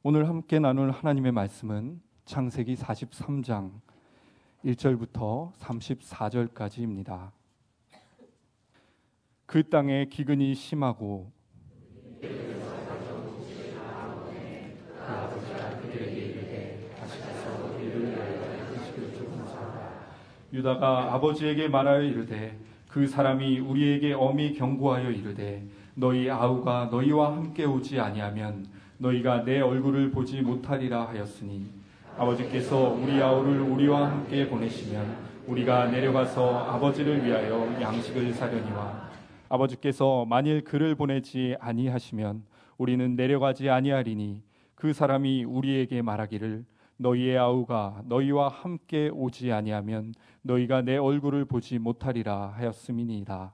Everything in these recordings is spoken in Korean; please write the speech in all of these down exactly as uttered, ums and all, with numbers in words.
오늘 함께 나눌 하나님의 말씀은 창세기 사십삼 장 일 절부터 삼십사 절까지입니다. 그 땅에 기근이 심하고 유다가 아버지에게 말하여 이르되 그 사람이 우리에게 엄히 경고하여 이르되 너희 아우가 너희와 함께 오지 아니하면 너희가 내 얼굴을 보지 못하리라 하였으니 아버지께서 우리 아우를 우리와 함께 보내시면 우리가 내려가서 아버지를 위하여 양식을 사려니와 아버지께서 만일 그를 보내지 아니하시면 우리는 내려가지 아니하리니 그 사람이 우리에게 말하기를 너희의 아우가 너희와 함께 오지 아니하면 너희가 내 얼굴을 보지 못하리라 하였음이니이다.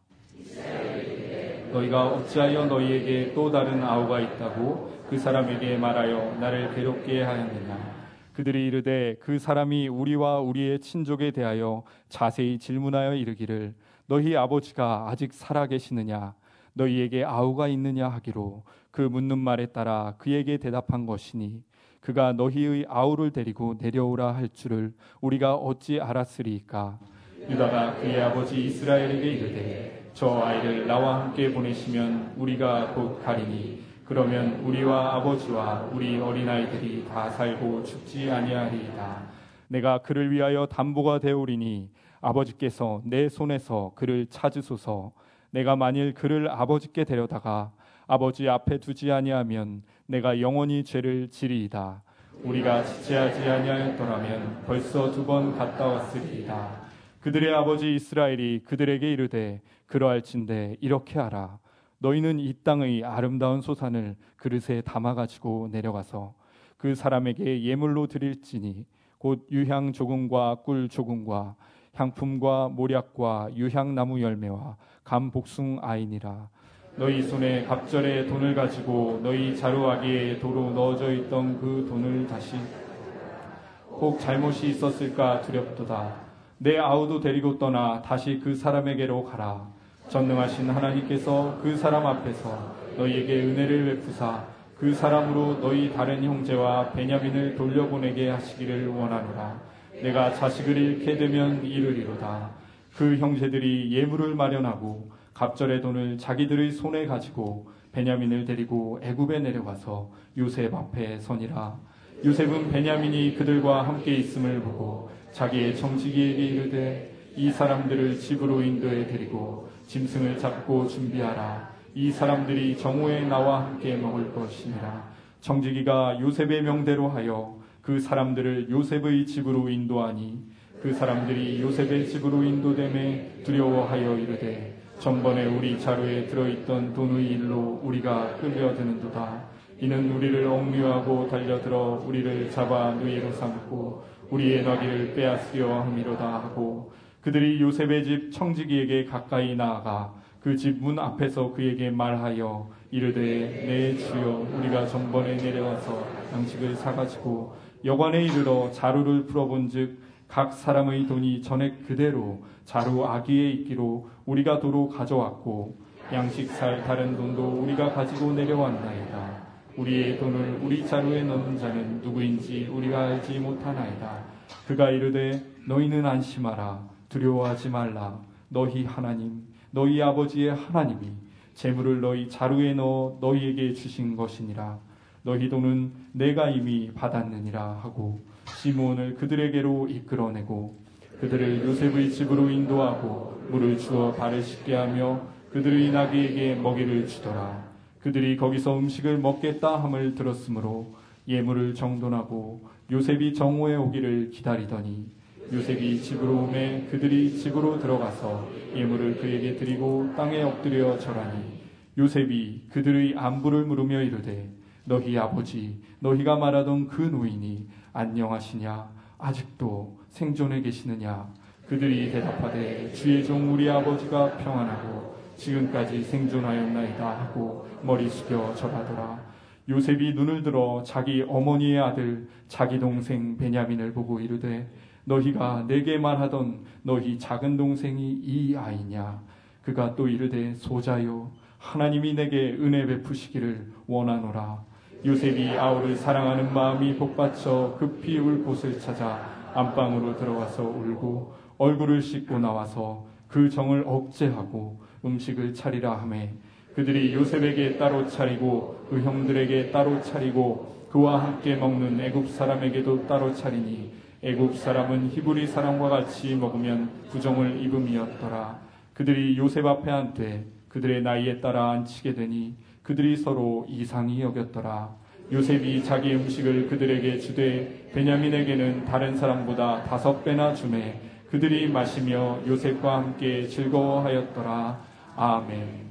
너희가 어찌하여 너희에게 또 다른 아우가 있다고 그 사람에게 말하여 나를 괴롭게 하였느냐. 그들이 이르되 그 사람이 우리와 우리의 친족에 대하여 자세히 질문하여 이르기를 너희 아버지가 아직 살아계시느냐 너희에게 아우가 있느냐 하기로 그 묻는 말에 따라 그에게 대답한 것이니 그가 너희의 아우를 데리고 내려오라 할 줄을 우리가 어찌 알았으리이까. 유다가 그의 아버지 이스라엘에게 이르되 저 아이를 나와 함께 보내시면 우리가 곧 가리니 그러면 우리와 아버지와 우리 어린아이들이 다 살고 죽지 아니하리이다. 내가 그를 위하여 담보가 되오리니 아버지께서 내 손에서 그를 찾으소서. 내가 만일 그를 아버지께 데려다가 아버지 앞에 두지 아니하면 내가 영원히 죄를 지리이다. 우리가 지체하지 아니하였더라면 벌써 두 번 갔다 왔으리이다. 그들의 아버지 이스라엘이 그들에게 이르되 그러할진대 이렇게 하라. 너희는 이 땅의 아름다운 소산을 그릇에 담아가지고 내려가서 그 사람에게 예물로 드릴지니 곧 유향 조금과 꿀 조금과 향품과 모략과 유향나무 열매와 감 복숭 아이니라. 너희 손에 갑절에 돈을 가지고 너희 자루아기에 도로 넣어져 있던 그 돈을 다시 혹 잘못이 있었을까 두렵도다. 내 아우도 데리고 떠나 다시 그 사람에게로 가라. 전능하신 하나님께서 그 사람 앞에서 너희에게 은혜를 베푸사 그 사람으로 너희 다른 형제와 베냐민을 돌려보내게 하시기를 원하노라. 내가 자식을 잃게 되면 이르리로다. 그 형제들이 예물을 마련하고 갑절의 돈을 자기들의 손에 가지고 베냐민을 데리고 애굽에 내려가서 요셉 앞에 서니라. 요셉은 베냐민이 그들과 함께 있음을 보고 자기의 청지기에게 이르되 이 사람들을 집으로 인도해 데리고 짐승을 잡고 준비하라. 이 사람들이 정오에 나와 함께 먹을 것이니라. 청지기가 요셉의 명대로 하여 그 사람들을 요셉의 집으로 인도하니 그 사람들이 요셉의 집으로 인도됨에 두려워하여 이르되 전번에 우리 자루에 들어있던 돈의 일로 우리가 끌려드는도다. 이는 우리를 억류하고 달려들어 우리를 잡아 누이로 삼고 우리의 나귀를 빼앗으려 함이로다 하고 그들이 요셉의 집 청지기에게 가까이 나아가 그 집 문 앞에서 그에게 말하여 이르되 내 주여 우리가 전번에 내려와서 양식을 사가지고 여관에 이르러 자루를 풀어본즉 각 사람의 돈이 전에 그대로 자루 아기에 있기로 우리가 도로 가져왔고 양식 살 다른 돈도 우리가 가지고 내려왔나이다. 우리의 돈을 우리 자루에 넣는 자는 누구인지 우리가 알지 못하나이다. 그가 이르되 너희는 안심하라. 두려워하지 말라. 너희 하나님 너희 아버지의 하나님이 재물을 너희 자루에 넣어 너희에게 주신 것이니라. 너희 돈은 내가 이미 받았느니라 하고 시므온을 그들에게로 이끌어내고 그들을 요셉의 집으로 인도하고 물을 주어 발을 씻게 하며 그들의 나귀에게 먹이를 주더라. 그들이 거기서 음식을 먹겠다 함을 들었으므로 예물을 정돈하고 요셉이 정오에 오기를 기다리더니 요셉이 집으로 오매 그들이 집으로 들어가서 예물을 그에게 드리고 땅에 엎드려 절하니 요셉이 그들의 안부를 물으며 이르되 너희 아버지 너희가 말하던 그 노인이 안녕하시냐 아직도 생존해 계시느냐. 그들이 대답하되 주의 종 우리 아버지가 평안하고 지금까지 생존하였나이다 하고 머리 숙여 절하더라. 요셉이 눈을 들어 자기 어머니의 아들 자기 동생 베냐민을 보고 이르되 너희가 내게 말하던 너희 작은 동생이 이 아이냐. 그가 또 이르되 소자여 하나님이 내게 은혜 베푸시기를 원하노라. 요셉이 아우를 사랑하는 마음이 복받쳐 급히 울 곳을 찾아 안방으로 들어가서 울고 얼굴을 씻고 나와서 그 정을 억제하고 음식을 차리라 하매 그들이 요셉에게 따로 차리고 그 형들에게 따로 차리고 그와 함께 먹는 애굽 사람에게도 따로 차리니 애굽 사람은 히브리 사람과 같이 먹으면 부정을 입음이었더라. 그들이 요셉 앞에 앉되 그들의 나이에 따라 앉히게 되니 그들이 서로 이상히 여겼더라. 요셉이 자기 음식을 그들에게 주되 베냐민에게는 다른 사람보다 다섯 배나 주매 그들이 마시며 요셉과 함께 즐거워하였더라. 아멘.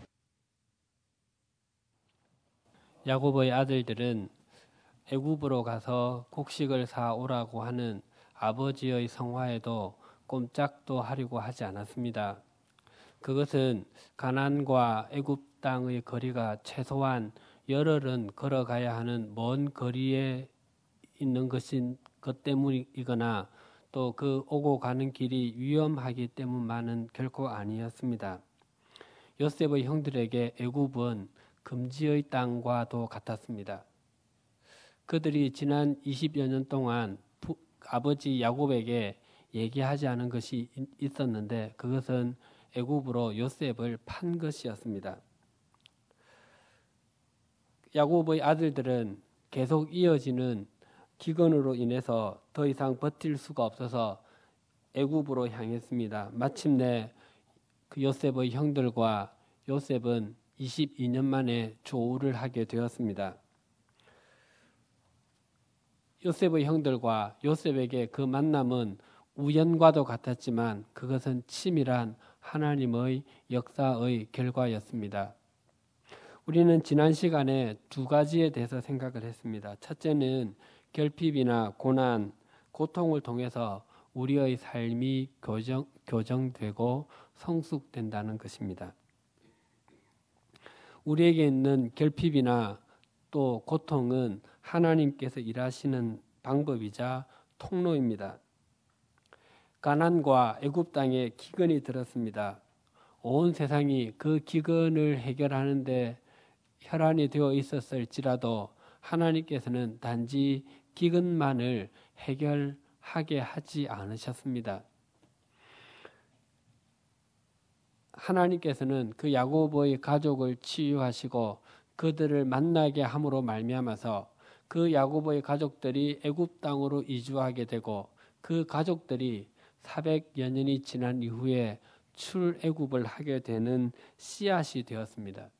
야곱의 아들들은 애굽으로 가서 곡식을 사오라고 하는 아버지의 성화에도 꼼짝도 하려고 하지 않았습니다. 그것은 가나안과 애굽 땅의 거리가 최소한 열흘은 걸어가야 하는 먼 거리에 있는 것인 것 때문이거나 또 그 오고 가는 길이 위험하기 때문만은 결코 아니었습니다. 요셉의 형들에게 애굽은 금지의 땅과도 같았습니다. 그들이 지난 이십여 년 동안 부, 아버지 야곱에게 얘기하지 않은 것이 있었는데 그것은 애굽으로 요셉을 판 것이었습니다. 야곱의 아들들은 계속 이어지는 기근으로 인해서 더 이상 버틸 수가 없어서 애굽으로 향했습니다. 마침내 그 요셉의 형들과 요셉은 이십이 년 만에 조우를 하게 되었습니다. 요셉의 형들과 요셉에게 그 만남은 우연과도 같았지만 그것은 치밀한 하나님의 역사의 결과였습니다. 우리는 지난 시간에 두 가지에 대해서 생각을 했습니다. 첫째는 결핍이나 고난, 고통을 통해서 우리의 삶이 교정, 교정되고 성숙된다는 것입니다. 우리에게 있는 결핍이나 또 고통은 하나님께서 일하시는 방법이자 통로입니다. 가나안과 애굽 땅에 기근이 들었습니다. 온 세상이 그 기근을 해결하는 데 혈안이 되어 있었을지라도 하나님께서는 단지 기근만을 해결하게 하지 않으셨습니다. 하나님께서는 그 야곱의 가족을 치유하시고 그들을 만나게 함으로 말미암아서 그 야곱의 가족들이 애굽 땅으로 이주하게 되고 그 가족들이 사백여 년이 지난 이후에 출애굽을 하게 되는 씨앗이 되었습니다.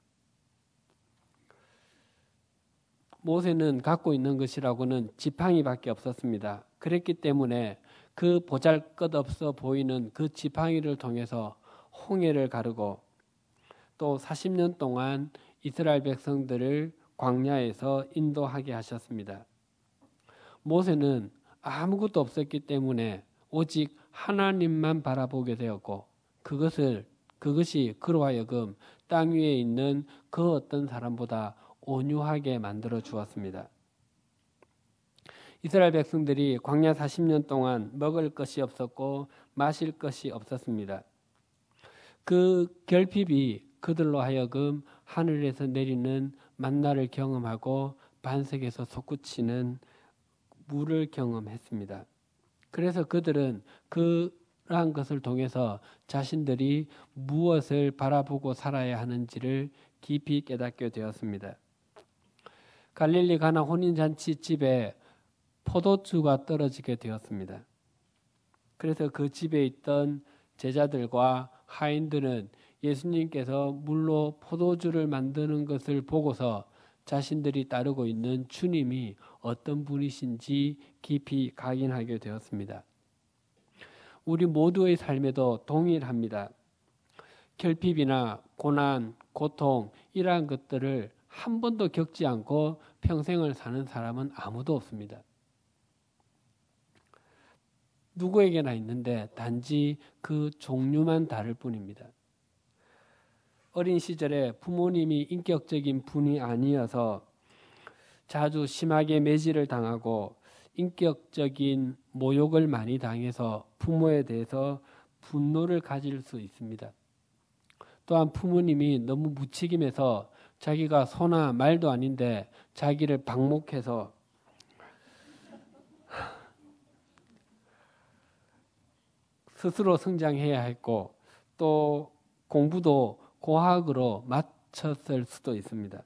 모세는 갖고 있는 것이라고는 지팡이밖에 없었습니다. 그랬기 때문에 그 보잘것없어 보이는 그 지팡이를 통해서 홍해를 가르고 또 사십 년 동안 이스라엘 백성들을 광야에서 인도하게 하셨습니다. 모세는 아무것도 없었기 때문에 오직 하나님만 바라보게 되었고 그것을 그것이 그로 하여금 땅 위에 있는 그 어떤 사람보다 온유하게 만들어 주었습니다. 이스라엘 백성들이 광야 사십 년 동안 먹을 것이 없었고 마실 것이 없었습니다. 그 결핍이 그들로 하여금 하늘에서 내리는 만나를 경험하고 반석에서 솟구치는 물을 경험했습니다. 그래서 그들은 그러한 것을 통해서 자신들이 무엇을 바라보고 살아야 하는지를 깊이 깨닫게 되었습니다. 갈릴리 가나 혼인잔치 집에 포도주가 떨어지게 되었습니다. 그래서 그 집에 있던 제자들과 하인들은 예수님께서 물로 포도주를 만드는 것을 보고서 자신들이 따르고 있는 주님이 어떤 분이신지 깊이 각인하게 되었습니다. 우리 모두의 삶에도 동일합니다. 결핍이나 고난, 고통 이러한 것들을 한 번도 겪지 않고 평생을 사는 사람은 아무도 없습니다. 누구에게나 있는데 단지 그 종류만 다를 뿐입니다. 어린 시절에 부모님이 인격적인 분이 아니어서 자주 심하게 매질을 당하고 인격적인 모욕을 많이 당해서 부모에 대해서 분노를 가질 수 있습니다. 또한 부모님이 너무 무책임해서 자기가 소나 말도 아닌데 자기를 방목해서 스스로 성장해야 했고 또 공부도 고학으로 마쳤을 수도 있습니다.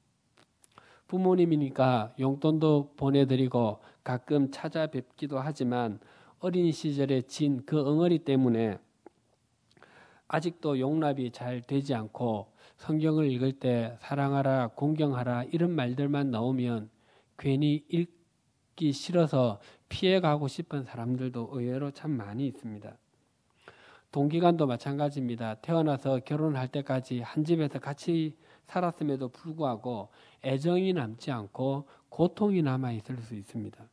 부모님이니까 용돈도 보내드리고 가끔 찾아뵙기도 하지만 어린 시절에 진 그 엉어리 때문에 아직도 용납이 잘 되지 않고 성경을 읽을 때 사랑하라, 공경하라 이런 말들만 나오면 괜히 읽기 싫어서 피해가고 싶은 사람들도 의외로 참 많이 있습니다. 동기간도 마찬가지입니다. 태어나서 결혼할 때까지 한 집에서 같이 살았음에도 불구하고 애정이 남지 않고 고통이 남아있을 수 있습니다.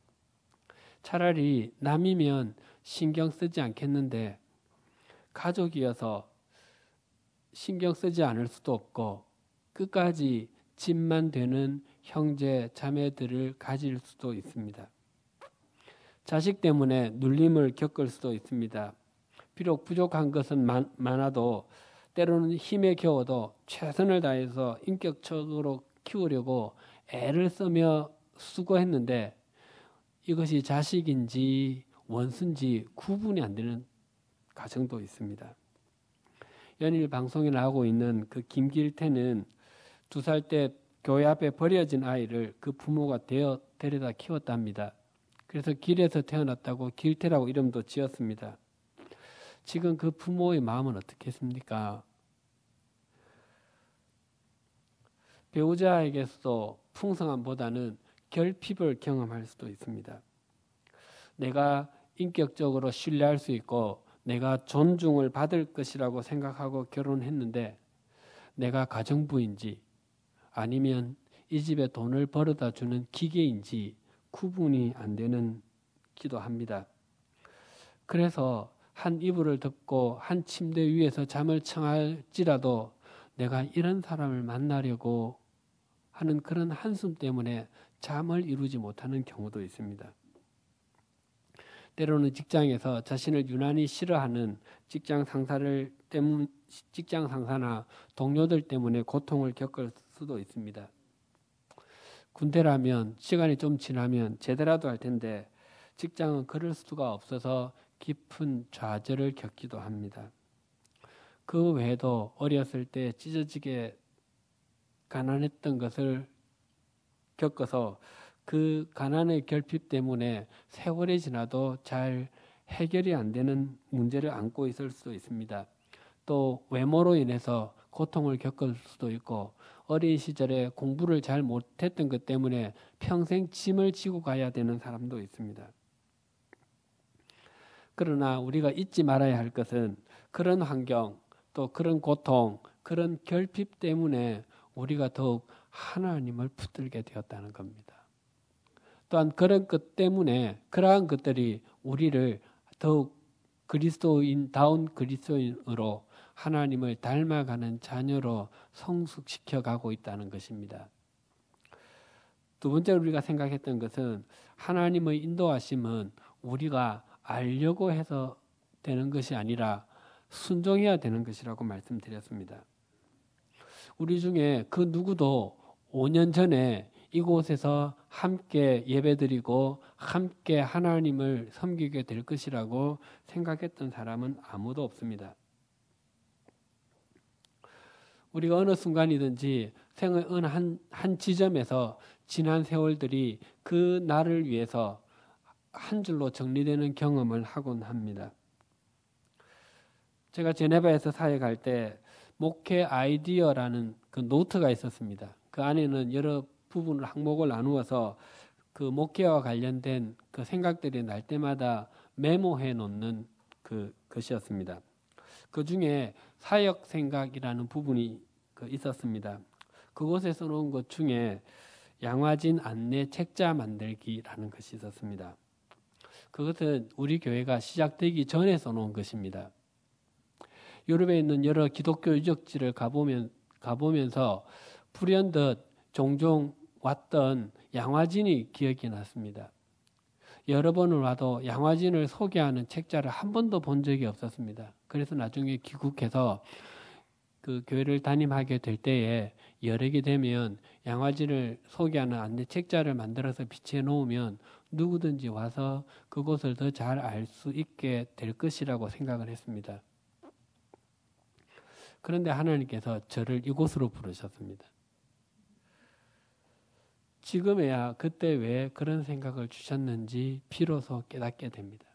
차라리 남이면 신경 쓰지 않겠는데 가족이어서 신경 쓰지 않을 수도 없고 끝까지 집만 되는 형제, 자매들을 가질 수도 있습니다. 자식 때문에 눌림을 겪을 수도 있습니다. 비록 부족한 것은 많, 많아도 때로는 힘에 겨워도 최선을 다해서 인격적으로 키우려고 애를 쓰며 수고했는데 이것이 자식인지 원수인지 구분이 안 되는 가정도 있습니다. 연일 방송에 나오고 있는 그 김길태는 두 살 때 교회 앞에 버려진 아이를 그 부모가 되어 데려다 키웠답니다. 그래서 길에서 태어났다고 길태라고 이름도 지었습니다. 지금 그 부모의 마음은 어떻겠습니까? 배우자에게서도 풍성함보다는 결핍을 경험할 수도 있습니다. 내가 인격적으로 신뢰할 수 있고 내가 존중을 받을 것이라고 생각하고 결혼했는데 내가 가정부인지 아니면 이 집에 돈을 벌어다 주는 기계인지 구분이 안 되는 기도 합니다. 그래서 한 이불을 덮고 한 침대 위에서 잠을 청할지라도 내가 이런 사람을 만나려고 하는 그런 한숨 때문에 잠을 이루지 못하는 경우도 있습니다. 때로는 직장에서 자신을 유난히 싫어하는 직장 상사를 때문, 직장 상사나 동료들 때문에 고통을 겪을 수도 있습니다. 군대라면 시간이 좀 지나면 제대라도 할 텐데 직장은 그럴 수가 없어서 깊은 좌절을 겪기도 합니다. 그 외에도 어렸을 때 찢어지게 가난했던 것을 겪어서 그 가난의 결핍 때문에 세월이 지나도 잘 해결이 안 되는 문제를 안고 있을 수도 있습니다. 또 외모로 인해서 고통을 겪을 수도 있고 어린 시절에 공부를 잘 못했던 것 때문에 평생 짐을 지고 가야 되는 사람도 있습니다. 그러나 우리가 잊지 말아야 할 것은 그런 환경, 또 그런 고통, 그런 결핍 때문에 우리가 더욱 하나님을 붙들게 되었다는 겁니다. 또한 그런 것 때문에 그러한 것들이 우리를 더욱 그리스도인다운 그리스도인으로 하나님을 닮아가는 자녀로 성숙시켜 가고 있다는 것입니다. 두 번째로 우리가 생각했던 것은 하나님의 인도하심은 우리가 알려고 해서 되는 것이 아니라 순종해야 되는 것이라고 말씀드렸습니다. 우리 중에 그 누구도 오 년 전에 이곳에서 함께 예배드리고 함께 하나님을 섬기게 될 것이라고 생각했던 사람은 아무도 없습니다. 우리가 어느 순간이든지 생의 어느 한, 한 지점에서 지난 세월들이 그 날을 위해서 한 줄로 정리되는 경험을 하곤 합니다. 제가 제네바에서 사역할 때 목회 아이디어라는 그 노트가 있었습니다. 그 안에는 여러 부분을 항목을 나누어서 그 목회와 관련된 그 생각들이 날 때마다 메모해 놓는 그 것이었습니다. 그 중에 사역 생각이라는 부분이 그 있었습니다. 그곳에 써놓은 것 중에 양화진 안내 책자 만들기라는 것이 있었습니다. 그것은 우리 교회가 시작되기 전에 써놓은 것입니다. 유럽에 있는 여러 기독교 유적지를 가보면, 가보면서 불현듯 종종 왔던 양화진이 기억이 났습니다. 여러 번을 와도 양화진을 소개하는 책자를 한 번도 본 적이 없었습니다. 그래서 나중에 귀국해서 그 교회를 담임하게 될 때에 여력이 되면 양화지를 소개하는 안내 책자를 만들어서 비치해 놓으면 누구든지 와서 그곳을 더 잘 알 수 있게 될 것이라고 생각을 했습니다. 그런데 하나님께서 저를 이곳으로 부르셨습니다. 지금에야 그때 왜 그런 생각을 주셨는지 비로소 깨닫게 됩니다.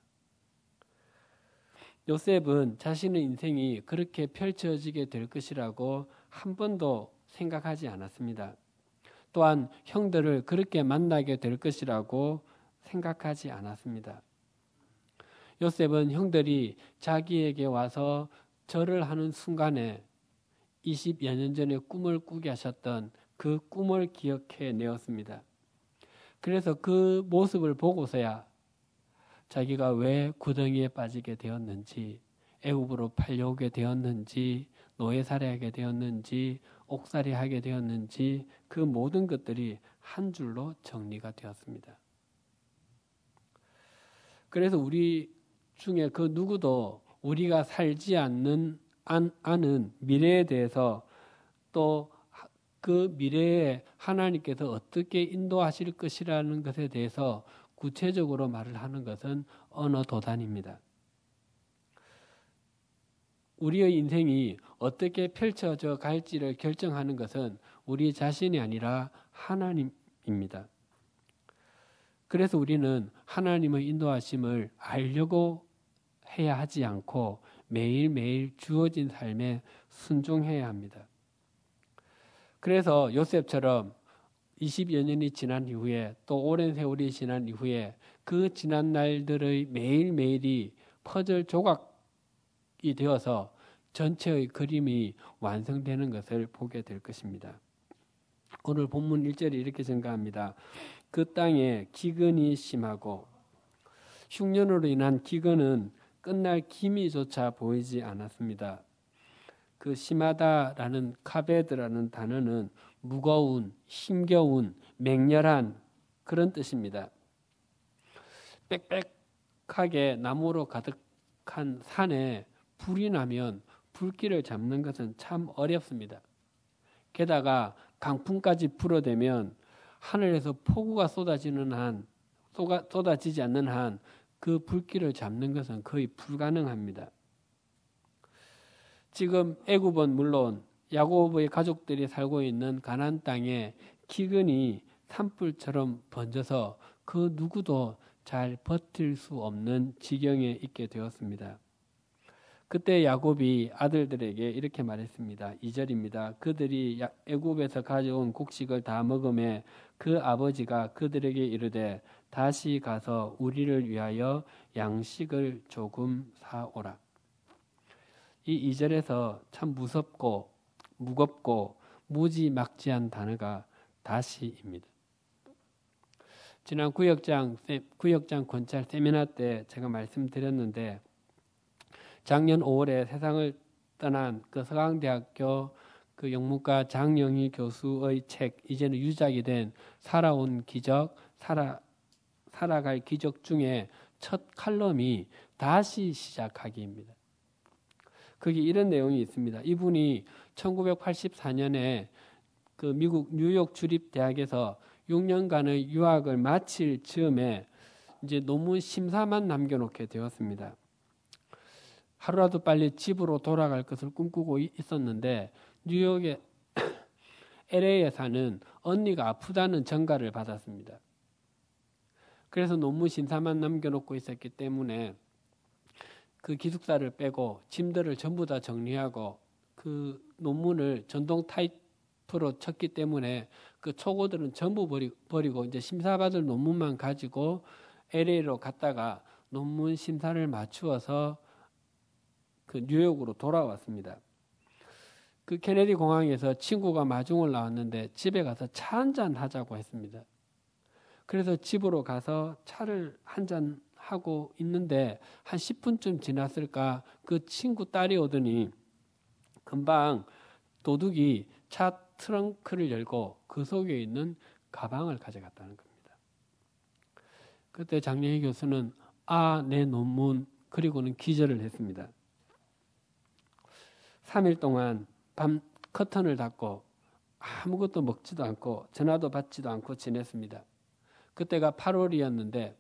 요셉은 자신의 인생이 그렇게 펼쳐지게 될 것이라고 한 번도 생각하지 않았습니다. 또한 형들을 그렇게 만나게 될 것이라고 생각하지 않았습니다. 요셉은 형들이 자기에게 와서 절을 하는 순간에 이십여 년 전에 꿈을 꾸게 하셨던 그 꿈을 기억해 내었습니다. 그래서 그 모습을 보고서야 자기가 왜 구덩이에 빠지게 되었는지, 애굽으로 팔려오게 되었는지, 노예살이하게 되었는지, 옥살이하게 되었는지 그 모든 것들이 한 줄로 정리가 되었습니다. 그래서 우리 중에 그 누구도 우리가 살지 않는 아는 미래에 대해서 또 그 미래에 하나님께서 어떻게 인도하실 것이라는 것에 대해서 구체적으로 말을 하는 것은 어느 도단입니다. 우리의 인생이 어떻게 펼쳐져 갈지를 결정하는 것은 우리 자신이 아니라 하나님입니다. 그래서 우리는 하나님의 인도하심을 알려고 해야 하지 않고 매일매일 주어진 삶에 순종해야 합니다. 그래서 요셉처럼 이십여 년이 지난 이후에 또 오랜 세월이 지난 이후에 그 지난 날들의 매일매일이 퍼즐 조각이 되어서 전체의 그림이 완성되는 것을 보게 될 것입니다. 오늘 본문 일 절이 이렇게 증가합니다. 그 땅에 기근이 심하고 흉년으로 인한 기근은 끝날 기미조차 보이지 않았습니다. 그 심하다라는 카베드라는 단어는 무거운, 힘겨운, 맹렬한 그런 뜻입니다. 빽빽하게 나무로 가득한 산에 불이 나면 불길을 잡는 것은 참 어렵습니다. 게다가 강풍까지 불어대면 하늘에서 폭우가 쏟아지는 한, 쏟아지지 않는 한 그 불길을 잡는 것은 거의 불가능합니다. 지금 애굽은 물론 야곱의 가족들이 살고 있는 가나안 땅에 기근이 산불처럼 번져서 그 누구도 잘 버틸 수 없는 지경에 있게 되었습니다. 그때 야곱이 아들들에게 이렇게 말했습니다. 이 절입니다. 그들이 애굽에서 가져온 곡식을 다 먹음에 그 아버지가 그들에게 이르되 다시 가서 우리를 위하여 양식을 조금 사오라. 이 이 절에서 참 무섭고 무겁고 무지막지한 단어가 다시입니다. 지난 구역장, 구역장 권찰 세미나 때 제가 말씀드렸는데 작년 오월에 세상을 떠난 그 서강대학교 그 영문과 장영희 교수의 책 이제는 유작이 된 살아온 기적, 살아, 살아갈 기적 중에 첫 칼럼이 다시 시작하기입니다. 거기 이런 내용이 있습니다. 이분이 천구백팔십사 년에 그 미국 뉴욕 주립대학에서 육 년간의 유학을 마칠 즈음에 이제 논문 심사만 남겨놓게 되었습니다. 하루라도 빨리 집으로 돌아갈 것을 꿈꾸고 있었는데 뉴욕의 엘에이에 사는 언니가 아프다는 전가를 받았습니다. 그래서 논문 심사만 남겨놓고 있었기 때문에 그 기숙사를 빼고 짐들을 전부 다 정리하고 그 논문을 전동 타이프로 쳤기 때문에 그 초고들은 전부 버리, 버리고 이제 심사받을 논문만 가지고 엘에이로 갔다가 논문 심사를 마치어서 그 뉴욕으로 돌아왔습니다. 그 케네디 공항에서 친구가 마중을 나왔는데 집에 가서 차 한잔 하자고 했습니다. 그래서 집으로 가서 차를 한잔 하고 있는데 한 십 분쯤 지났을까 그 친구 딸이 오더니 금방 도둑이 차 트렁크를 열고 그 속에 있는 가방을 가져갔다는 겁니다. 그때 장영희 교수는 아, 내 논문 그리고는 기절을 했습니다. 삼 일 동안 밤 커튼을 닫고 아무것도 먹지도 않고 전화도 받지도 않고 지냈습니다. 그때가 팔월이었는데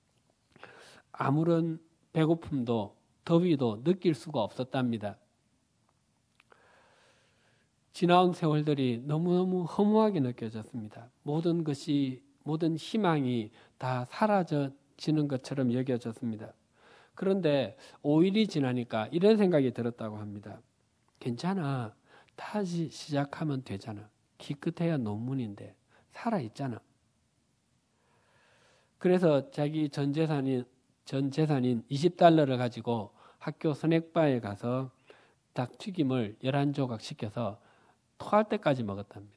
아무런 배고픔도 더위도 느낄 수가 없었답니다. 지나온 세월들이 너무너무 허무하게 느껴졌습니다. 모든 것이, 모든 희망이 다 사라지는 것처럼 여겨졌습니다. 그런데 오 일이 지나니까 이런 생각이 들었다고 합니다. 괜찮아. 다시 시작하면 되잖아. 기껏해야 논문인데 살아있잖아. 그래서 자기 전 재산인, 전 재산인 이십 달러를 가지고 학교 스낵바에 가서 닭튀김을 열한 조각 시켜서 토할 때까지 먹었답니다.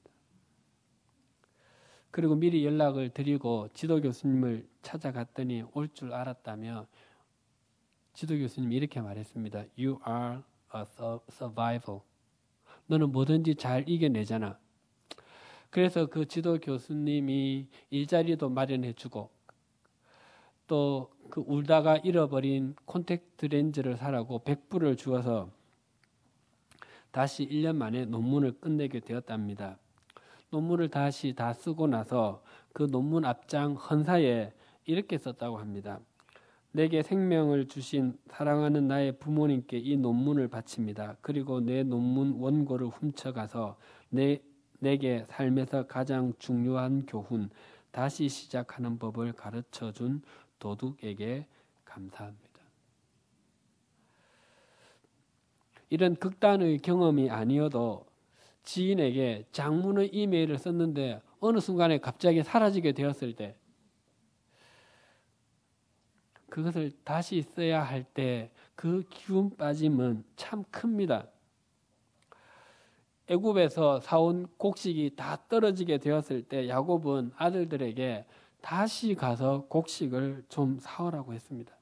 그리고 미리 연락을 드리고 지도 교수님을 찾아갔더니 올 줄 알았다며 지도 교수님이 이렇게 말했습니다. You are a survivor. 너는 뭐든지 잘 이겨내잖아. 그래서 그 지도 교수님이 일자리도 마련해주고 또 그 울다가 잃어버린 콘택트 렌즈를 사라고 백 불을 주어서 다시 일 년 만에 논문을 끝내게 되었답니다. 논문을 다시 다 쓰고 나서 그 논문 앞장 헌사에 이렇게 썼다고 합니다. 내게 생명을 주신 사랑하는 나의 부모님께 이 논문을 바칩니다. 그리고 내 논문 원고를 훔쳐가서 내, 내게 삶에서 가장 중요한 교훈, 다시 시작하는 법을 가르쳐준 도둑에게 감사합니다. 이런 극단의 경험이 아니어도 지인에게 장문의 이메일을 썼는데 어느 순간에 갑자기 사라지게 되었을 때 그것을 다시 써야 할 때 그 기운 빠짐은 참 큽니다. 애굽에서 사온 곡식이 다 떨어지게 되었을 때 야곱은 아들들에게 다시 가서 곡식을 좀 사오라고 했습니다.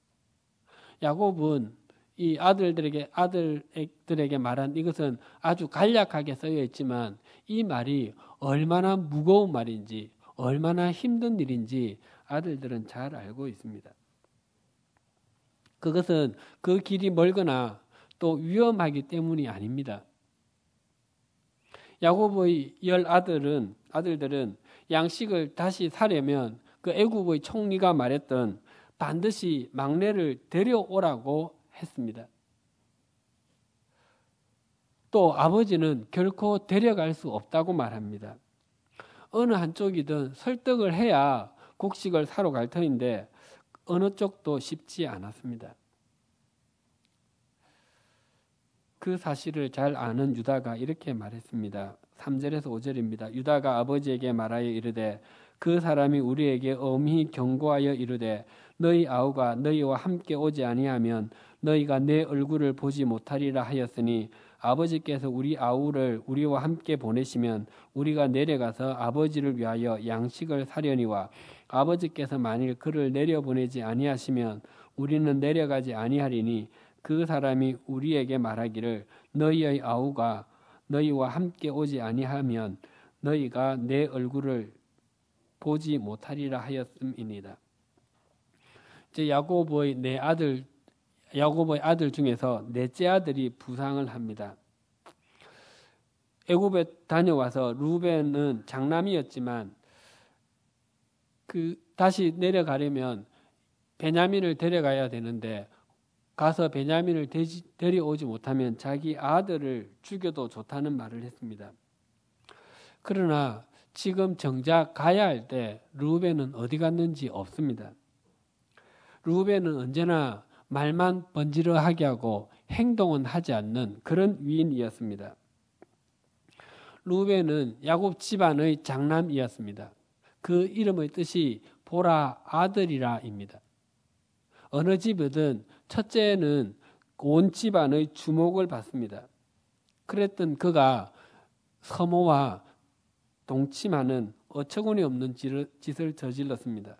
야곱은 이 아들들에게 아들들에게 말한 이것은 아주 간략하게 쓰여 있지만 이 말이 얼마나 무거운 말인지 얼마나 힘든 일인지 아들들은 잘 알고 있습니다. 그것은 그 길이 멀거나 또 위험하기 때문이 아닙니다. 야곱의 열 아들은 아들들은 양식을 다시 사려면 그 애굽의 총리가 말했던 반드시 막내를 데려오라고 했습니다. 또 아버지는 결코 데려갈 수 없다고 말합니다. 어느 한쪽이든 설득을 해야 곡식을 사러 갈 터인데 어느 쪽도 쉽지 않았습니다. 그 사실을 잘 아는 유다가 이렇게 말했습니다. 삼 절에서 오 절입니다. 유다가 아버지에게 말하여 이르되 그 사람이 우리에게 엄히 경고하여 이르되 너희 아우가 너희와 함께 오지 아니하면 너희가 내 얼굴을 보지 못하리라 하였으니 아버지께서 우리 아우를 우리와 함께 보내시면 우리가 내려가서 아버지를 위하여 양식을 사려니와 아버지께서 만일 그를 내려보내지 아니하시면 우리는 내려가지 아니하리니 그 사람이 우리에게 말하기를 너희의 아우가 너희와 함께 오지 아니하면 너희가 내 얼굴을 보지 못하리라 하였음이니이다. 이제 야곱의 네 아들 야곱의 아들 중에서 넷째 아들이 부상을 합니다. 애굽에 다녀와서 루벤은 장남이었지만 그 다시 내려가려면 베냐민을 데려가야 되는데 가서 베냐민을 데려오지 못하면 자기 아들을 죽여도 좋다는 말을 했습니다. 그러나 지금 정작 가야 할 때 루벤은 어디 갔는지 없습니다. 루벤은 언제나 말만 번지르하게 하고 행동은 하지 않는 그런 위인이었습니다. 루벤은 야곱 집안의 장남이었습니다. 그 이름의 뜻이 보라 아들이라입니다. 어느 집이든 첫째는 온 집안의 주목을 받습니다. 그랬던 그가 서모와 동침하는 어처구니 없는 짓을 저질렀습니다.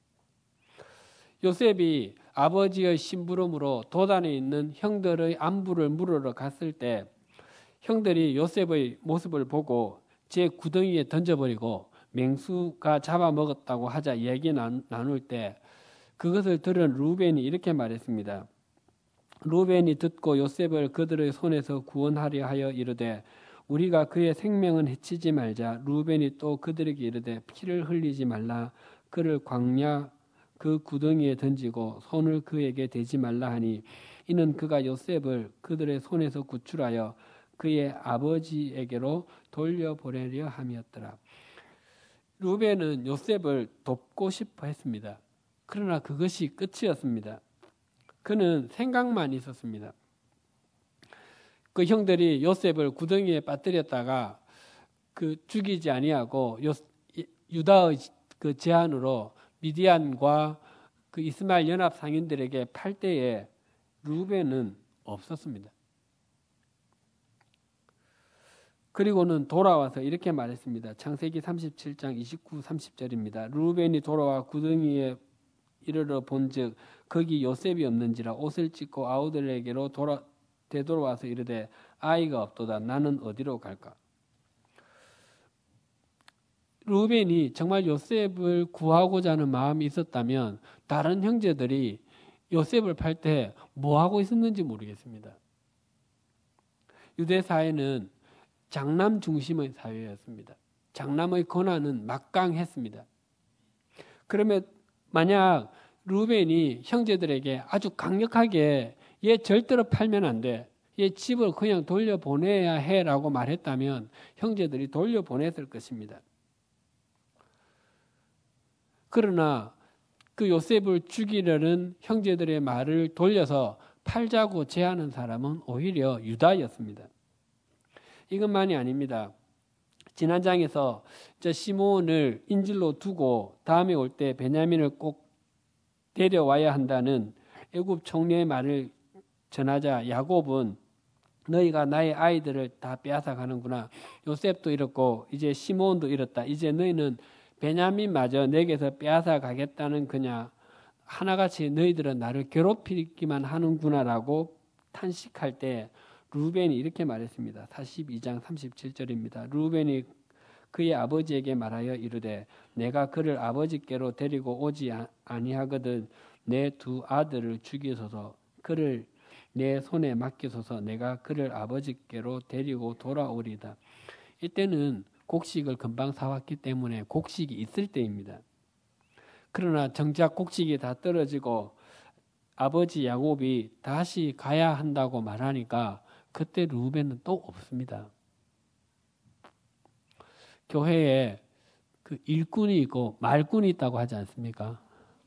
요셉이 아버지의 심부름으로 도단에 있는 형들의 안부를 물으러 갔을 때 형들이 요셉의 모습을 보고 제 구덩이에 던져버리고 맹수가 잡아먹었다고 하자 얘기 나눌 때 그것을 들은 루벤이 이렇게 말했습니다. 루벤이 듣고 요셉을 그들의 손에서 구원하려 하여 이르되 우리가 그의 생명은 해치지 말자. 루벤이 또 그들에게 이르되 피를 흘리지 말라. 그를 광야 그 구덩이에 던지고 손을 그에게 대지 말라 하니 이는 그가 요셉을 그들의 손에서 구출하여 그의 아버지에게로 돌려보내려 함이었더라. 루벤은 요셉을 돕고 싶어 했습니다. 그러나 그것이 끝이었습니다. 그는 생각만 있었습니다. 그 형들이 요셉을 구덩이에 빠뜨렸다가 그 죽이지 아니하고 요, 유다의 그 제안으로 미디안과 그 이스마엘 연합 상인들에게 팔 때에 루벤은 없었습니다. 그리고는 돌아와서 이렇게 말했습니다. 창세기 삼십칠 장 이십구, 삼십 절입니다. 루벤이 돌아와 구덩이에 이르러 본즉 거기 요셉이 없는지라 옷을 찢고 아우들에게로 돌아 되돌아와서 이르되 아이가 없도다. 나는 어디로 갈까? 루벤이 정말 요셉을 구하고자 하는 마음이 있었다면 다른 형제들이 요셉을 팔 때 뭐하고 있었는지 모르겠습니다. 유대 사회는 장남 중심의 사회였습니다. 장남의 권한은 막강했습니다. 그러면 만약 루벤이 형제들에게 아주 강력하게 얘 절대로 팔면 안 돼. 얘 집을 그냥 돌려보내야 해라고 말했다면 형제들이 돌려보냈을 것입니다. 그러나 그 요셉을 죽이려는 형제들의 말을 돌려서 팔자고 제안한 사람은 오히려 유다였습니다. 이것만이 아닙니다. 지난 장에서 저 시몬을 인질로 두고 다음에 올 때 베냐민을 꼭 데려와야 한다는 애굽 총리의 말을 전하자 야곱은 너희가 나의 아이들을 다 빼앗아 가는구나. 요셉도 이렇고 이제 시몬도 이렇다. 이제 너희는 베냐민마저 내게서 빼앗아 가겠다는 거냐. 하나같이 너희들은 나를 괴롭히기만 하는구나라고 탄식할 때 루벤이 이렇게 말했습니다. 사십이 장 삼십칠 절입니다. 루벤이 그의 아버지에게 말하여 이르되 내가 그를 아버지께로 데리고 오지 아니하거든 내 두 아들을 죽이소서 그를 내 손에 맡기소서 내가 그를 아버지께로 데리고 돌아오리다. 이때는 곡식을 금방 사왔기 때문에 곡식이 있을 때입니다. 그러나 정작 곡식이 다 떨어지고 아버지 야곱이 다시 가야 한다고 말하니까 그때 루벤은 또 없습니다. 교회에 그 일꾼이 있고 말꾼이 있다고 하지 않습니까?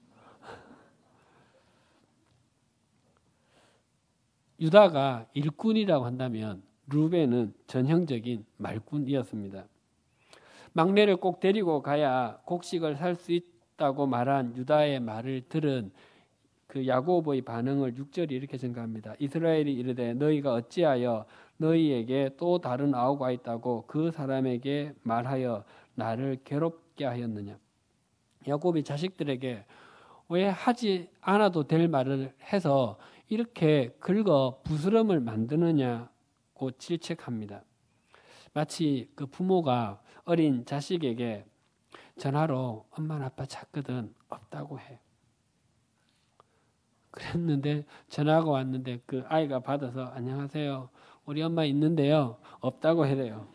유다가 일꾼이라고 한다면 루벤은 전형적인 말꾼이었습니다. 막내를 꼭 데리고 가야 곡식을 살 수 있다고 말한 유다의 말을 들은 그 야곱의 반응을 육 절이 이렇게 전가합니다. 이스라엘이 이르되 너희가 어찌하여 너희에게 또 다른 아우가 있다고 그 사람에게 말하여 나를 괴롭게 하였느냐. 야곱이 자식들에게 왜 하지 않아도 될 말을 해서 이렇게 긁어 부스럼을 만드느냐고 질책합니다. 마치 그 부모가 어린 자식에게 전화로 엄마 아빠 찾거든 없다고 해. 그랬는데 전화가 왔는데 그 아이가 받아서 안녕하세요. 우리 엄마 있는데요. 없다고 해래요.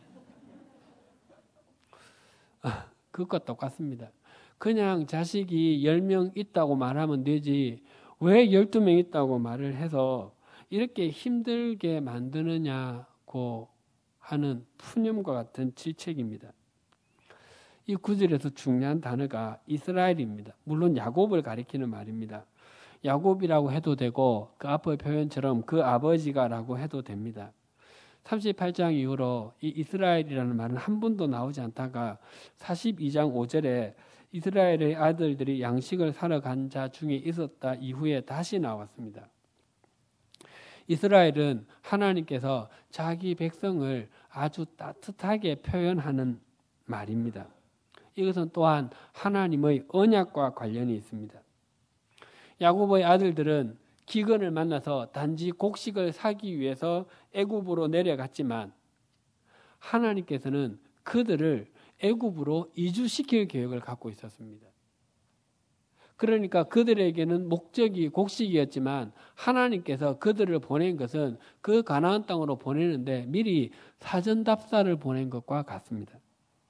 아, 그것과 똑같습니다. 그냥 자식이 열 명 있다고 말하면 되지 왜 열두 명 있다고 말을 해서 이렇게 힘들게 만드느냐고 하는 푸념과 같은 질책입니다. 이 구절에서 중요한 단어가 이스라엘입니다. 물론 야곱을 가리키는 말입니다. 야곱이라고 해도 되고 그 앞의 표현처럼 그 아버지가라고 해도 됩니다. 삼십팔 장 이후로 이 이스라엘이라는 말은 한 번도 나오지 않다가 사십이 장 오 절에 이스라엘의 아들들이 양식을 사러 간 자 중에 있었다 이후에 다시 나왔습니다. 이스라엘은 하나님께서 자기 백성을 아주 따뜻하게 표현하는 말입니다. 이것은 또한 하나님의 언약과 관련이 있습니다. 야곱의 아들들은 기근을 만나서 단지 곡식을 사기 위해서 애굽으로 내려갔지만 하나님께서는 그들을 애굽으로 이주시킬 계획을 갖고 있었습니다. 그러니까 그들에게는 목적이 곡식이었지만 하나님께서 그들을 보낸 것은 그 가나안 땅으로 보내는데 미리 사전 답사를 보낸 것과 같습니다.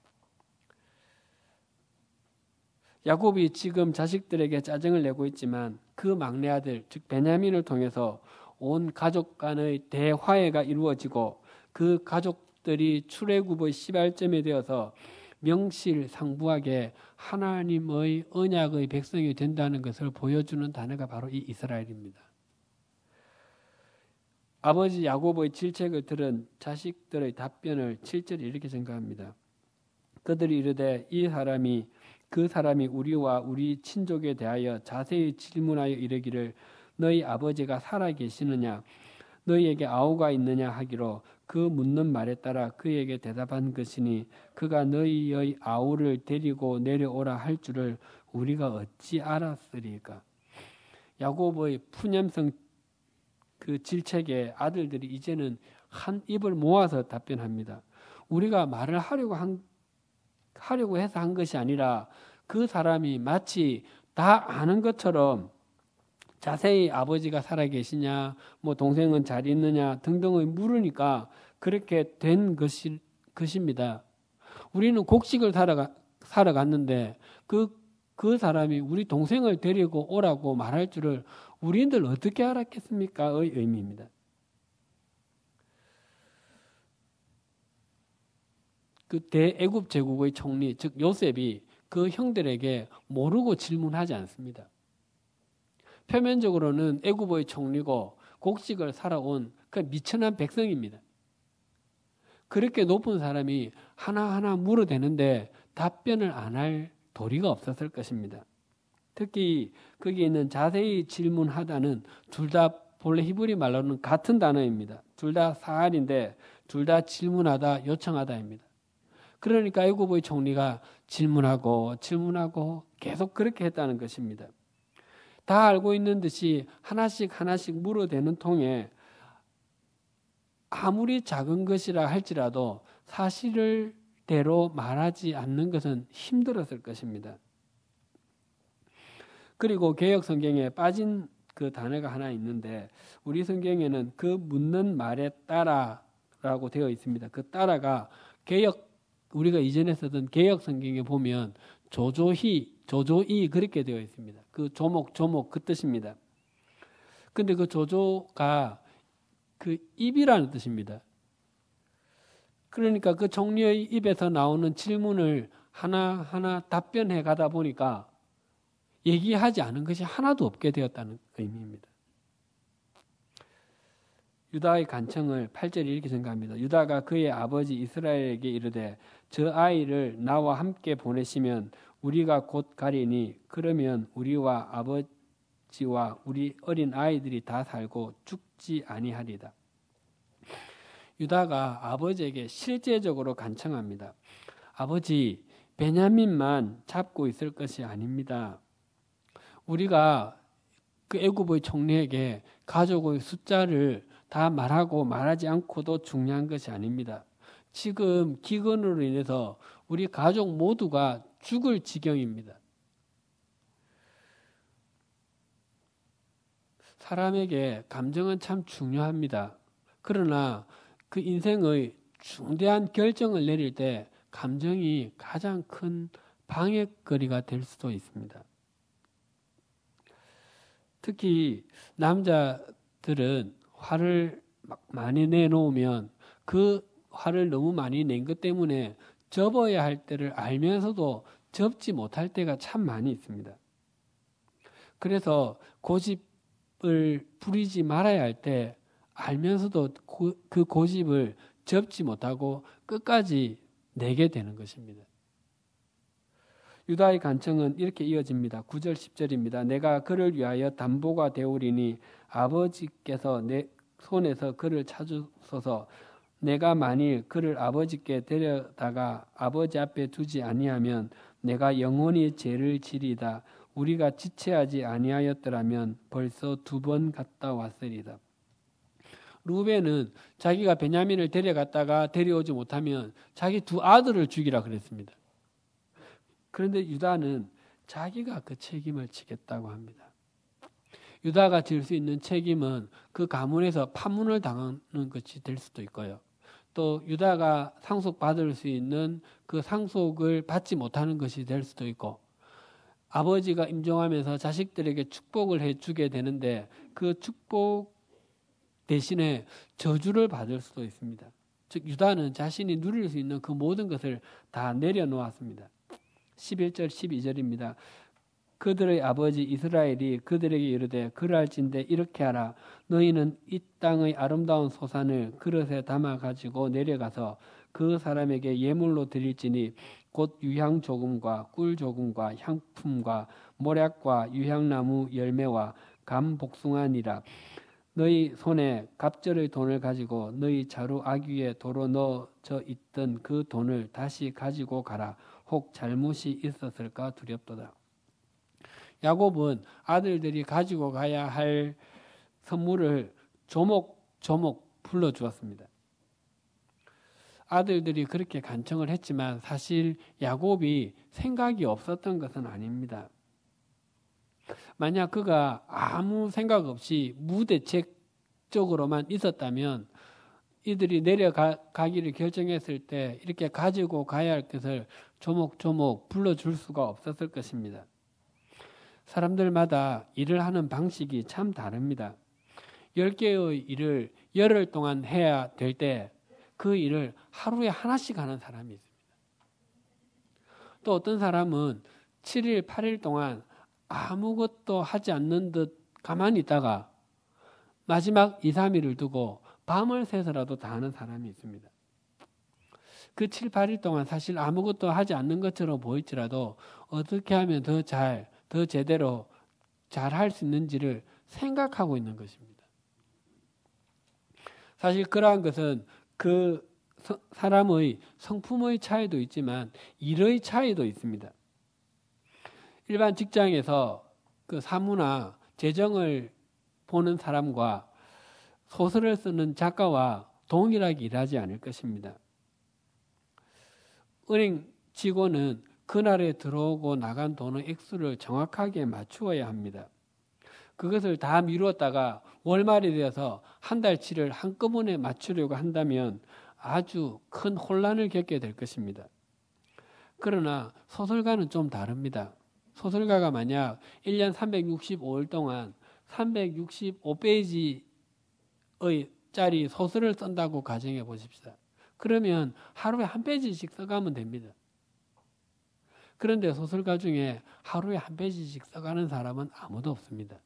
야곱이 지금 자식들에게 짜증을 내고 있지만 그 막내 아들 즉 베냐민을 통해서 온 가족 간의 대화해가 이루어지고 그 가족들이 출애굽의 시발점에 되어서 명실상부하게 하나님의 언약의 백성이 된다는 것을 보여주는 단어가 바로 이 이스라엘입니다. 아버지 야곱의 질책을 들은 자식들의 답변을 칠 절에 이렇게 생각합니다. 그들이 이르되 이 사람이 그 사람이 우리와 우리 친족에 대하여 자세히 질문하여 이르기를 너희 아버지가 살아 계시느냐 너희에게 아우가 있느냐 하기로 그 묻는 말에 따라 그에게 대답한 것이니 그가 너희의 아우를 데리고 내려오라 할 줄을 우리가 어찌 알았으리까. 야곱의 푸념성 그 질책에 아들들이 이제는 한 입을 모아서 답변합니다. 우리가 말을 하려고 한, 하려고 해서 한 것이 아니라 그 사람이 마치 다 아는 것처럼 자세히 아버지가 살아계시냐, 뭐 동생은 잘 있느냐 등등을 물으니까 그렇게 된 것이, 것입니다. 우리는 곡식을 사러, 사러 갔는데 그, 그 사람이 우리 동생을 데리고 오라고 말할 줄을 우리들 어떻게 알았겠습니까?의 의미입니다. 그 대애굽 제국의 총리 즉 요셉이 그 형들에게 모르고 질문하지 않습니다. 표면적으로는 애굽의 총리고 곡식을 살아온 그 미천한 백성입니다. 그렇게 높은 사람이 하나하나 물어대는데 답변을 안 할 도리가 없었을 것입니다. 특히 거기에 있는 자세히 질문하다는 둘 다 본래 히브리 말로는 같은 단어입니다. 둘 다 사알인데 둘 다 질문하다, 요청하다입니다. 그러니까 애굽의 총리가 질문하고 질문하고 계속 그렇게 했다는 것입니다. 다 알고 있는 듯이 하나씩 하나씩 물어대는 통에 아무리 작은 것이라 할지라도 사실을 대로 말하지 않는 것은 힘들었을 것입니다. 그리고 개역 성경에 빠진 그 단어가 하나 있는데 우리 성경에는 그 묻는 말에 따라라고 되어 있습니다. 그 따라가 개역 우리가 이전에 쓰던 개역 성경에 보면 조조히 조조이 그렇게 되어 있습니다. 그 조목 조목 그 뜻입니다. 근데 그 조조가 그 입이라는 뜻입니다. 그러니까 그 총리의 입에서 나오는 질문을 하나하나 답변해 가다 보니까 얘기하지 않은 것이 하나도 없게 되었다는 의미입니다. 유다의 간청을 팔 절에 이렇게 생각합니다. 유다가 그의 아버지 이스라엘에게 이르되 저 아이를 나와 함께 보내시면 우리가 곧 가리니 그러면 우리와 아버지와 우리 어린 아이들이 다 살고 죽지 아니하리다. 유다가 아버지에게 실제적으로 간청합니다. 아버지, 베냐민만 잡고 있을 것이 아닙니다. 우리가 그 애굽의 총리에게 가족의 숫자를 다 말하고 말하지 않고도 중요한 것이 아닙니다. 지금 기근으로 인해서 우리 가족 모두가 죽을 지경입니다. 사람에게 감정은 참 중요합니다. 그러나 그 인생의 중대한 결정을 내릴 때 감정이 가장 큰 방해거리가 될 수도 있습니다. 특히 남자들은 화를 많이 내놓으면 그 화를 너무 많이 낸 것 때문에 접어야 할 때를 알면서도 접지 못할 때가 참 많이 있습니다. 그래서 고집을 부리지 말아야 할 때 알면서도 고, 그 고집을 접지 못하고 끝까지 내게 되는 것입니다. 유다의 간청은 이렇게 이어집니다. 구 절 십 절입니다. 내가 그를 위하여 담보가 되오리니 아버지께서 내 손에서 그를 찾으소서. 내가 만일 그를 아버지께 데려다가 아버지 앞에 두지 아니하면 내가 영원히 죄를 지리다. 우리가 지체하지 아니하였더라면 벌써 두 번 갔다 왔으리다. 루벤은 자기가 베냐민을 데려갔다가 데려오지 못하면 자기 두 아들을 죽이라 그랬습니다. 그런데 유다는 자기가 그 책임을 지겠다고 합니다. 유다가 질 수 있는 책임은 그 가문에서 파문을 당하는 것이 될 수도 있고요. 또 유다가 상속받을 수 있는 그 상속을 받지 못하는 것이 될 수도 있고, 아버지가 임종하면서 자식들에게 축복을 해주게 되는데 그 축복 대신에 저주를 받을 수도 있습니다. 즉 유다는 자신이 누릴 수 있는 그 모든 것을 다 내려놓았습니다. 십일 절 십이 절입니다. 그들의 아버지 이스라엘이 그들에게 이르되 그랄진대 이렇게 하라. 너희는 이 땅의 아름다운 소산을 그릇에 담아 가지고 내려가서 그 사람에게 예물로 드릴지니 곧 유향 조금과 꿀 조금과 향품과 모략과 유향나무 열매와 감 복숭아니라. 너희 손에 갑절의 돈을 가지고 너희 자루 아귀에 도로 넣어져 있던 그 돈을 다시 가지고 가라. 혹 잘못이 있었을까 두렵도다. 야곱은 아들들이 가지고 가야 할 선물을 조목조목 불러주었습니다. 아들들이 그렇게 간청을 했지만 사실 야곱이 생각이 없었던 것은 아닙니다. 만약 그가 아무 생각 없이 무대책적으로만 있었다면 이들이 내려가기를 결정했을 때 이렇게 가지고 가야 할 것을 조목조목 불러줄 수가 없었을 것입니다. 사람들마다 일을 하는 방식이 참 다릅니다. 열 개의 일을 열흘 동안 해야 될 때 그 일을 하루에 하나씩 하는 사람이 있습니다. 또 어떤 사람은 칠 일, 팔 일 동안 아무것도 하지 않는 듯 가만히 있다가 마지막 이, 삼 일을 두고 밤을 새서라도 다 하는 사람이 있습니다. 그 칠, 팔 일 동안 사실 아무것도 하지 않는 것처럼 보일지라도 어떻게 하면 더 잘, 더 제대로 잘 할 수 있는지를 생각하고 있는 것입니다. 사실 그러한 것은 그 사람의 성품의 차이도 있지만 일의 차이도 있습니다. 일반 직장에서 그 사무나 재정을 보는 사람과 소설을 쓰는 작가와 동일하게 일하지 않을 것입니다. 은행 직원은 그날에 들어오고 나간 돈의 액수를 정확하게 맞추어야 합니다. 그것을 다 미루었다가 월말이 되어서 한 달치를 한꺼번에 맞추려고 한다면 아주 큰 혼란을 겪게 될 것입니다. 그러나 소설가는 좀 다릅니다. 소설가가 만약 일 년 삼백육십오 일 동안 삼백육십오 페이지의 짜리 소설을 쓴다고 가정해 보십시다. 그러면 하루에 한 페이지씩 써가면 됩니다. 그런데 소설가 중에 하루에 한 페이지씩 써가는 사람은 아무도 없습니다.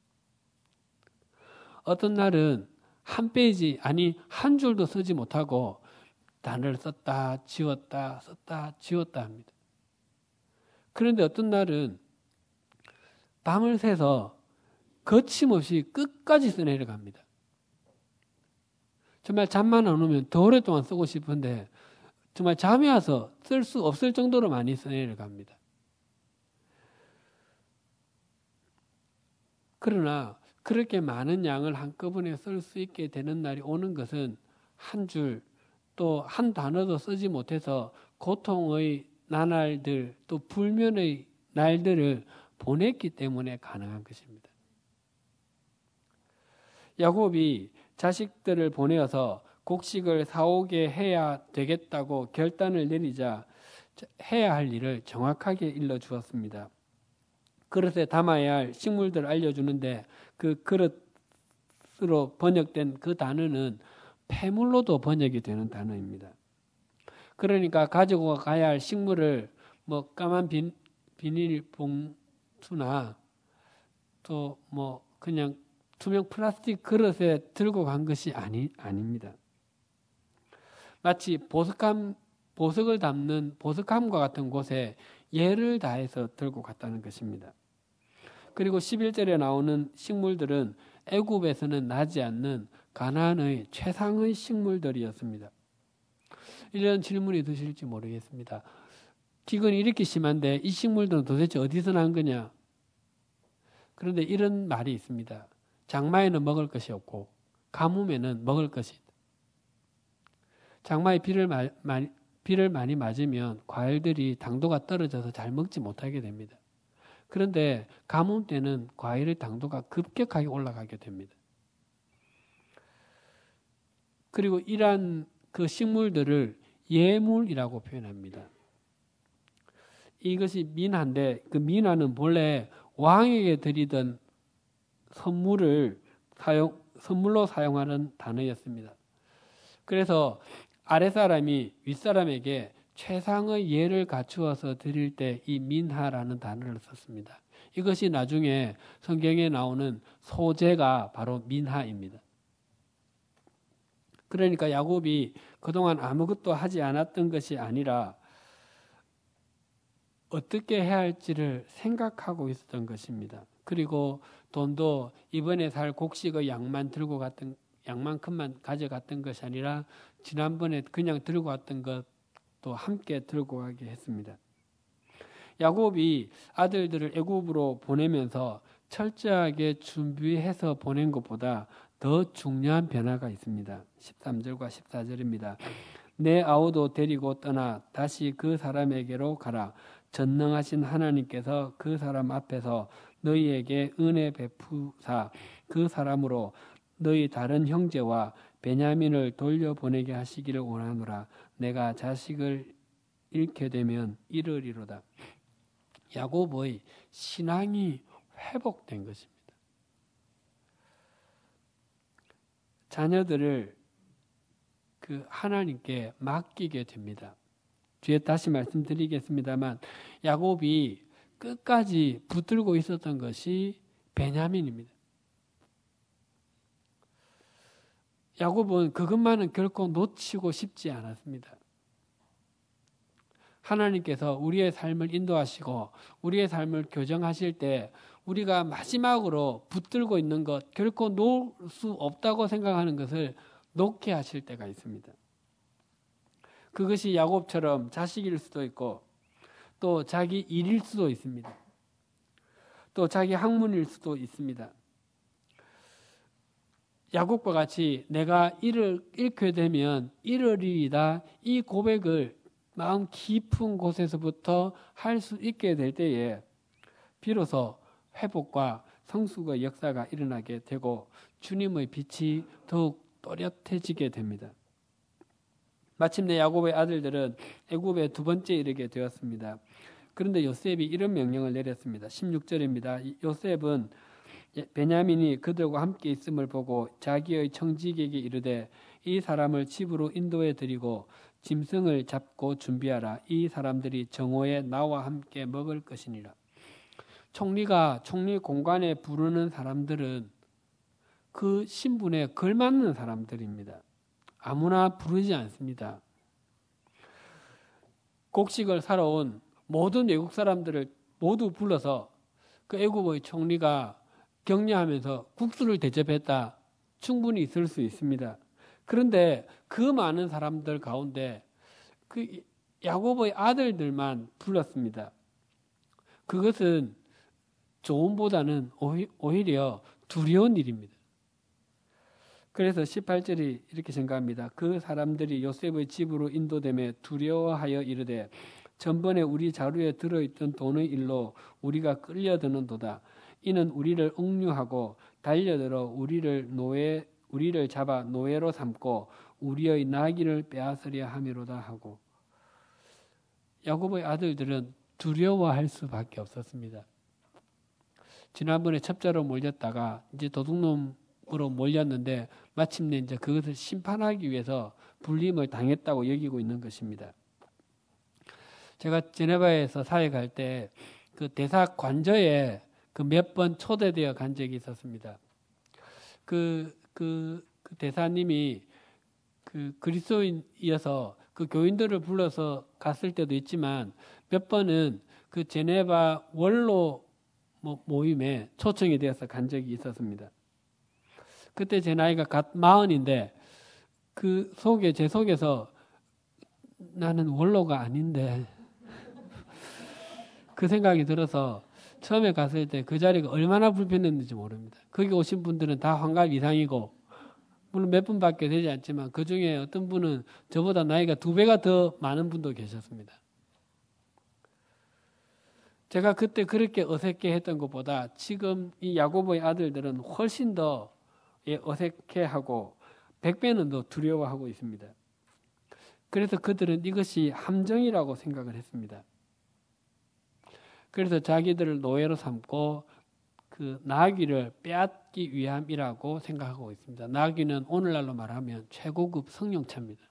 어떤 날은 한 페이지, 아니 한 줄도 쓰지 못하고 단어를 썼다, 지웠다, 썼다, 지웠다 합니다. 그런데 어떤 날은 밤을 새서 거침없이 끝까지 써내려갑니다. 정말 잠만 안 오면 더 오랫동안 쓰고 싶은데 정말 잠이 와서 쓸 수 없을 정도로 많이 써내려갑니다. 그러나 그렇게 많은 양을 한꺼번에 쓸 수 있게 되는 날이 오는 것은 한 줄, 또 한 단어도 쓰지 못해서 고통의 나날들, 또 불면의 날들을 보냈기 때문에 가능한 것입니다. 야곱이 자식들을 보내어서 곡식을 사오게 해야 되겠다고 결단을 내리자 해야 할 일을 정확하게 일러주었습니다. 그릇에 담아야 할 식물들을 알려주는데 그 그릇으로 번역된 그 단어는 폐물로도 번역이 되는 단어입니다. 그러니까 가지고 가야 할 식물을 뭐 까만 비, 비닐봉투나 또 뭐 그냥 투명 플라스틱 그릇에 들고 간 것이 아니, 아닙니다. 마치 보석함, 보석을 담는 보석함과 같은 곳에 예를 다해서 들고 갔다는 것입니다. 그리고 십일 절에 나오는 식물들은 애굽에서는 나지 않는 가나안의 최상의 식물들이었습니다. 이런 질문이 드실지 모르겠습니다. 기근이 이렇게 심한데 이 식물들은 도대체 어디서 난 거냐? 그런데 이런 말이 있습니다. 장마에는 먹을 것이 없고 가뭄에는 먹을 것이 있다. 장마에 비를, 마, 마, 비를 많이 맞으면 과일들이 당도가 떨어져서 잘 먹지 못하게 됩니다. 그런데 가뭄 때는 과일의 당도가 급격하게 올라가게 됩니다. 그리고 이러한 그 식물들을 예물이라고 표현합니다. 이것이 민화인데 그 민화는 본래 왕에게 드리던 선물을 사용, 선물로 사용하는 단어였습니다. 그래서 아랫사람이 윗사람에게 최상의 예를 갖추어서 드릴 때 이 민하라는 단어를 썼습니다. 이것이 나중에 성경에 나오는 소재가 바로 민하입니다. 그러니까 야곱이 그동안 아무것도 하지 않았던 것이 아니라 어떻게 해야 할지를 생각하고 있었던 것입니다. 그리고 돈도 이번에 살 곡식의 양만 들고 갔던 양만큼만 가져갔던 것이 아니라 지난번에 그냥 들고 갔던 것도 함께 들고 가게 했습니다. 야곱이 아들들을 애굽으로 보내면서 철저하게 준비해서 보낸 것보다 더 중요한 변화가 있습니다. 십삼 절과 십사 절입니다. 내 아우도 데리고 떠나 다시 그 사람에게로 가라. 전능하신 하나님께서 그 사람 앞에서 너희에게 은혜 베푸사 그 사람으로 너희 다른 형제와 베냐민을 돌려보내게 하시기를 원하노라. 내가 자식을 잃게 되면 이르리로다. 야곱의 신앙이 회복된 것입니다. 자녀들을 그 하나님께 맡기게 됩니다. 뒤에 다시 말씀드리겠습니다만 야곱이 끝까지 붙들고 있었던 것이 베냐민입니다. 야곱은 그것만은 결코 놓치고 싶지 않았습니다. 하나님께서 우리의 삶을 인도하시고 우리의 삶을 교정하실 때 우리가 마지막으로 붙들고 있는 것, 결코 놓을 수 없다고 생각하는 것을 놓게 하실 때가 있습니다. 그것이 야곱처럼 자식일 수도 있고 또 자기 일일 수도 있습니다. 또 자기 학문일 수도 있습니다. 야곱과 같이 내가 이를 잃게 되면 이르리이다 이 고백을 마음 깊은 곳에서부터 할 수 있게 될 때에 비로소 회복과 성숙의 역사가 일어나게 되고 주님의 빛이 더욱 또렷해지게 됩니다. 마침내 야곱의 아들들은 애굽에 두 번째 이르게 되었습니다. 그런데 요셉이 이런 명령을 내렸습니다. 십육 절입니다. 요셉은 베냐민이 그들과 함께 있음을 보고 자기의 청지기에게 이르되 이 사람을 집으로 인도해 드리고 짐승을 잡고 준비하라. 이 사람들이 정오에 나와 함께 먹을 것이니라. 총리가 총리 공관에 부르는 사람들은 그 신분에 걸맞는 사람들입니다. 아무나 부르지 않습니다. 곡식을 사러 온 모든 외국 사람들을 모두 불러서 그 애굽의 총리가 격려하면서 국수를 대접했다. 충분히 있을 수 있습니다. 그런데 그 많은 사람들 가운데 그 야곱의 아들들만 불렀습니다. 그것은 조언보다는 오히려 두려운 일입니다. 그래서 십팔 절이 이렇게 생각합니다. 그 사람들이 요셉의 집으로 인도됨에 두려워하여 이르되 전번에 우리 자루에 들어있던 돈의 일로 우리가 끌려드는도다. 이는 우리를 억류하고 달려들어 우리를 노예 우리를 잡아 노예로 삼고 우리의 나귀를 빼앗으려 함이로다 하고 야곱의 아들들은 두려워할 수밖에 없었습니다. 지난번에 첩자로 몰렸다가 이제 도둑놈으로 몰렸는데 마침내 이제 그것을 심판하기 위해서 불림을 당했다고 여기고 있는 것입니다. 제가 제네바에서 사역할 때 그 대사 관저에 그 몇 번 초대되어 간 적이 있었습니다. 그, 그, 그 대사님이 그 그리스도인이어서 그 교인들을 불러서 갔을 때도 있지만 몇 번은 그 제네바 원로 모임에 초청이 되어서 간 적이 있었습니다. 그때 제 나이가 갓 마흔인데 그 속에 제 속에서 나는 원로가 아닌데 그 생각이 들어서 처음에 갔을 때 그 자리가 얼마나 불편했는지 모릅니다. 거기 오신 분들은 다 환갑 이상이고 물론 몇 분밖에 되지 않지만 그 중에 어떤 분은 저보다 나이가 두 배가 더 많은 분도 계셨습니다. 제가 그때 그렇게 어색해했던 것보다 지금 이 야고보의 아들들은 훨씬 더 어색해하고 백 배는 더 두려워하고 있습니다. 그래서 그들은 이것이 함정이라고 생각을 했습니다. 그래서 자기들을 노예로 삼고 그 나귀를 빼앗기 위함이라고 생각하고 있습니다. 나귀는 오늘날로 말하면 최고급 승용차입니다.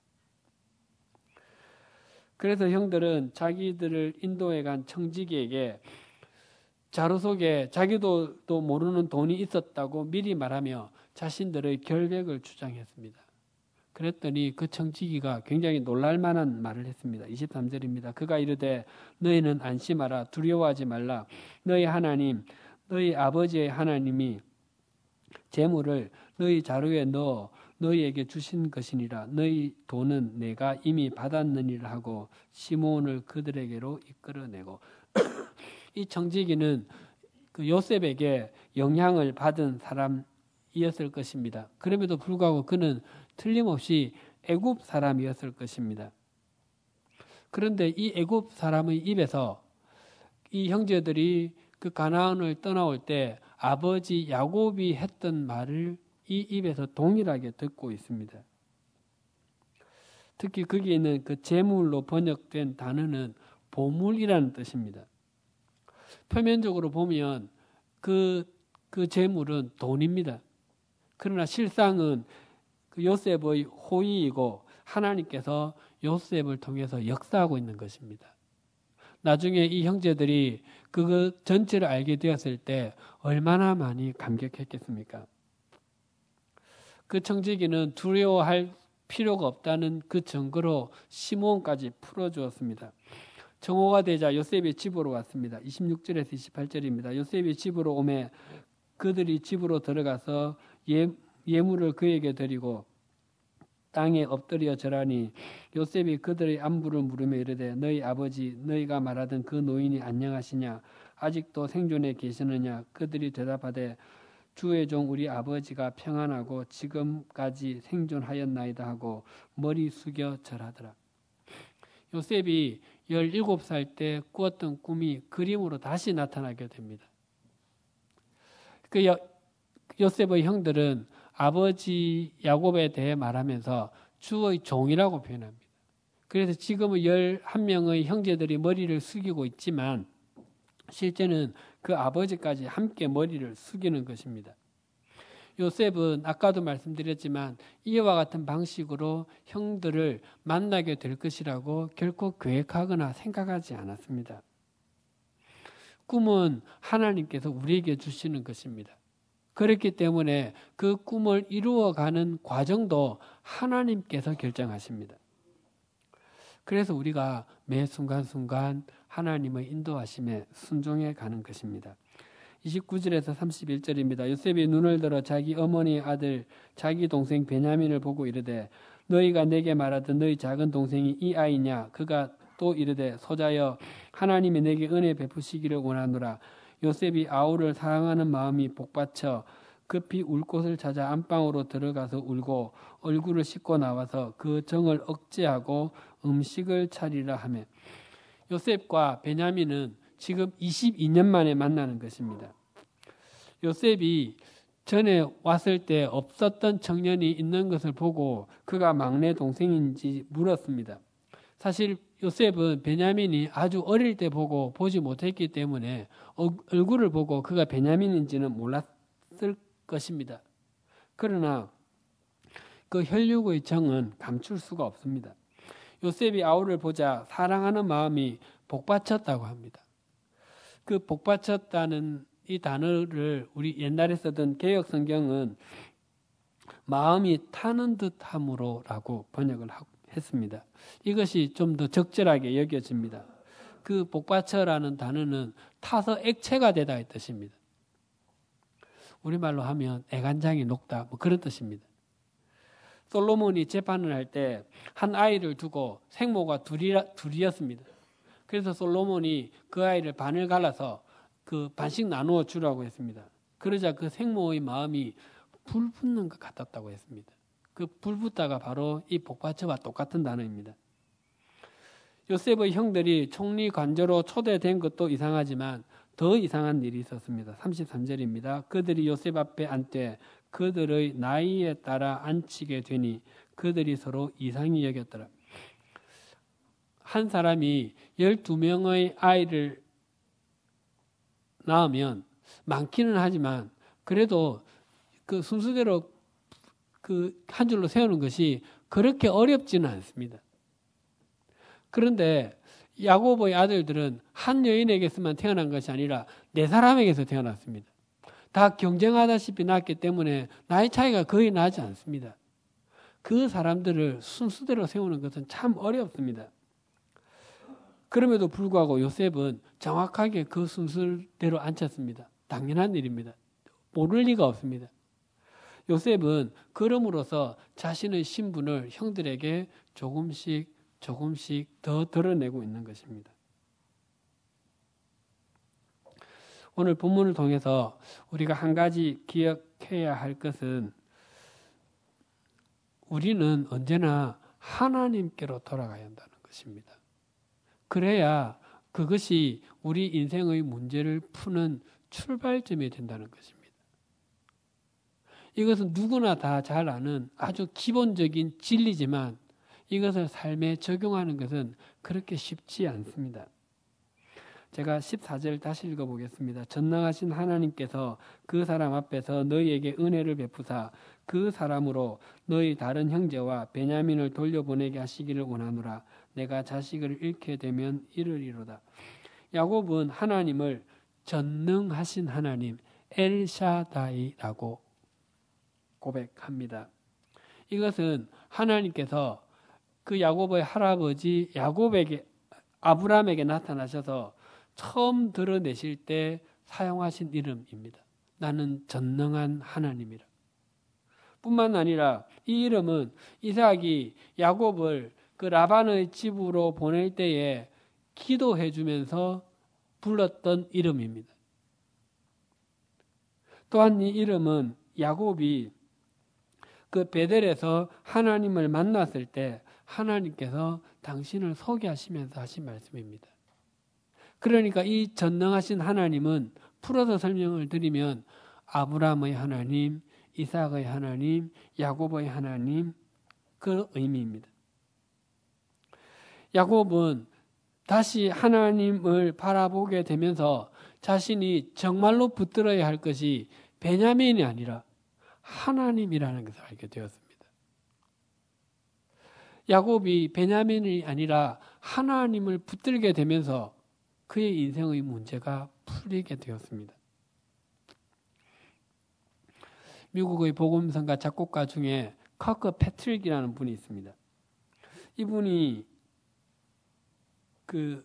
그래서 형들은 자기들을 인도해 간 청지기에게 자루 속에 자기도 또 모르는 돈이 있었다고 미리 말하며 자신들의 결백을 주장했습니다. 그랬더니 그 청지기가 굉장히 놀랄만한 말을 했습니다. 이십삼 절입니다. 그가 이르되 너희는 안심하라. 두려워하지 말라. 너희 하나님 너희 아버지의 하나님이 재물을 너희 자루에 넣어 너희에게 주신 것이니라. 너희 돈은 내가 이미 받았느니라 하고 시몬을 그들에게로 이끌어내고 이 청지기는 그 요셉에게 영향을 받은 사람이었을 것입니다. 그럼에도 불구하고 그는 틀림없이 애굽 사람이었을 것입니다. 그런데 이 애굽 사람의 입에서 이 형제들이 그 가나안을 떠나올 때 아버지 야곱이 했던 말을 이 입에서 동일하게 듣고 있습니다. 특히 거기에 있는 그 재물로 번역된 단어는 보물이라는 뜻입니다. 표면적으로 보면 그, 그 재물은 돈입니다. 그러나 실상은 그 요셉의 호의이고 하나님께서 요셉을 통해서 역사하고 있는 것입니다. 나중에 이 형제들이 그거 전체를 알게 되었을 때 얼마나 많이 감격했겠습니까? 그 청지기는 두려워할 필요가 없다는 그 증거로 시몬까지 풀어주었습니다. 정오가 되자 요셉이 집으로 왔습니다. 이십육 절에서 이십팔 절입니다. 요셉이 집으로 오매 그들이 집으로 들어가서 예, 예물을 그에게 드리고 땅에 엎드려 절하니 요셉이 그들의 안부를 물으며 이르되 너희 아버지 너희가 말하던 그 노인이 안녕하시냐 아직도 생존해 계시느냐 그들이 대답하되 주의 종 우리 아버지가 평안하고 지금까지 생존하였나이다 하고 머리 숙여 절하더라. 요셉이 열일곱 살 때 꾸었던 꿈이 그림으로 다시 나타나게 됩니다. 그 여, 요셉의 형들은 아버지 야곱에 대해 말하면서 주의 종이라고 표현합니다. 그래서 지금은 열한 명의 형제들이 머리를 숙이고 있지만 실제는 그 아버지까지 함께 머리를 숙이는 것입니다. 요셉은 아까도 말씀드렸지만 이와 같은 방식으로 형들을 만나게 될 것이라고 결코 계획하거나 생각하지 않았습니다. 꿈은 하나님께서 우리에게 주시는 것입니다. 그렇기 때문에 그 꿈을 이루어가는 과정도 하나님께서 결정하십니다. 그래서 우리가 매 순간순간 하나님의 인도하심에 순종해 가는 것입니다. 이십구 절에서 삼십일 절입니다. 요셉이 눈을 들어 자기 어머니의 아들 자기 동생 베냐민을 보고 이르되 너희가 내게 말하던 너희 작은 동생이 이 아이냐 그가 또 이르되 소자여 하나님이 내게 은혜 베푸시기를 원하노라. 요셉이 아우를 사랑하는 마음이 복받쳐 급히 울 곳을 찾아 안방으로 들어가서 울고 얼굴을 씻고 나와서 그 정을 억제하고 음식을 차리라 하며 요셉과 베냐민은 지금 이십이 년 만에 만나는 것입니다. 요셉이 전에 왔을 때 없었던 청년이 있는 것을 보고 그가 막내 동생인지 물었습니다. 사실 요셉은 베냐민이 아주 어릴 때 보고 보지 못했기 때문에 얼굴을 보고 그가 베냐민인지는 몰랐을 것입니다. 그러나 그 혈육의 정은 감출 수가 없습니다. 요셉이 아우를 보자 사랑하는 마음이 복받쳤다고 합니다. 그 복받쳤다는 이 단어를 우리 옛날에 쓰던 개역 성경은 마음이 타는 듯함으로라고 번역을 했습니다. 이것이 좀 더 적절하게 여겨집니다. 그 복받쳐라는 단어는 타서 액체가 되다 이 뜻입니다. 우리말로 하면 애간장이 녹다 뭐 그런 뜻입니다. 솔로몬이 재판을 할 때 한 아이를 두고 생모가 둘이라, 둘이었습니다. 그래서 솔로몬이 그 아이를 반을 갈라서 그 반씩 나누어 주라고 했습니다. 그러자 그 생모의 마음이 불 붙는 것 같았다고 했습니다. 그 불 붙다가 바로 이 복받쳐와 똑같은 단어입니다. 요셉의 형들이 총리 관저로 초대된 것도 이상하지만 더 이상한 일이 있었습니다. 삼십삼 절입니다. 그들이 요셉 앞에 앉되 그들의 나이에 따라 앉히게 되니 그들이 서로 이상히 여겼더라. 한 사람이 열두 명의 아이를 낳으면 많기는 하지만 그래도 그 순서대로 그 한 줄로 세우는 것이 그렇게 어렵지는 않습니다. 그런데 야고보의 아들들은 한 여인에게서만 태어난 것이 아니라 네 사람에게서 태어났습니다. 다 경쟁하다시피 낳았기 때문에 나이 차이가 거의 나지 않습니다. 그 사람들을 순서대로 세우는 것은 참 어렵습니다. 그럼에도 불구하고 요셉은 정확하게 그 순서대로 앉혔습니다. 당연한 일입니다. 모를 리가 없습니다. 요셉은 그럼으로써 자신의 신분을 형들에게 조금씩 조금씩 더 드러내고 있는 것입니다. 오늘 본문을 통해서 우리가 한 가지 기억해야 할 것은 우리는 언제나 하나님께로 돌아가야 한다는 것입니다. 그래야 그것이 우리 인생의 문제를 푸는 출발점이 된다는 것입니다. 이것은 누구나 다 잘 아는 아주 기본적인 진리지만 이것을 삶에 적용하는 것은 그렇게 쉽지 않습니다. 제가 십사 절 다시 읽어보겠습니다. 전능하신 하나님께서 그 사람 앞에서 너희에게 은혜를 베푸사 그 사람으로 너희 다른 형제와 베냐민을 돌려보내게 하시기를 원하노라. 내가 자식을 잃게 되면 이르리로다. 야곱은 하나님을 전능하신 하나님 엘샤다이라고 고백합니다. 이것은 하나님께서 그 야곱의 할아버지 야곱에게 아브라함에게 나타나셔서 처음 드러내실 때 사용하신 이름입니다. 나는 전능한 하나님이라. 뿐만 아니라 이 이름은 이삭이 야곱을 그 라반의 집으로 보낼 때에 기도해 주면서 불렀던 이름입니다. 또한 이 이름은 야곱이 그 베델에서 하나님을 만났을 때 하나님께서 당신을 소개하시면서 하신 말씀입니다. 그러니까 이 전능하신 하나님은 풀어서 설명을 드리면 아브라함의 하나님, 이삭의 하나님, 야곱의 하나님 그 의미입니다. 야곱은 다시 하나님을 바라보게 되면서 자신이 정말로 붙들어야 할 것이 베냐민이 아니라 하나님이라는 것을 알게 되었습니다. 야곱이 베냐민이 아니라 하나님을 붙들게 되면서 그의 인생의 문제가 풀리게 되었습니다. 미국의 복음성가 작곡가 중에 커크 패트릭이라는 분이 있습니다. 이분이 그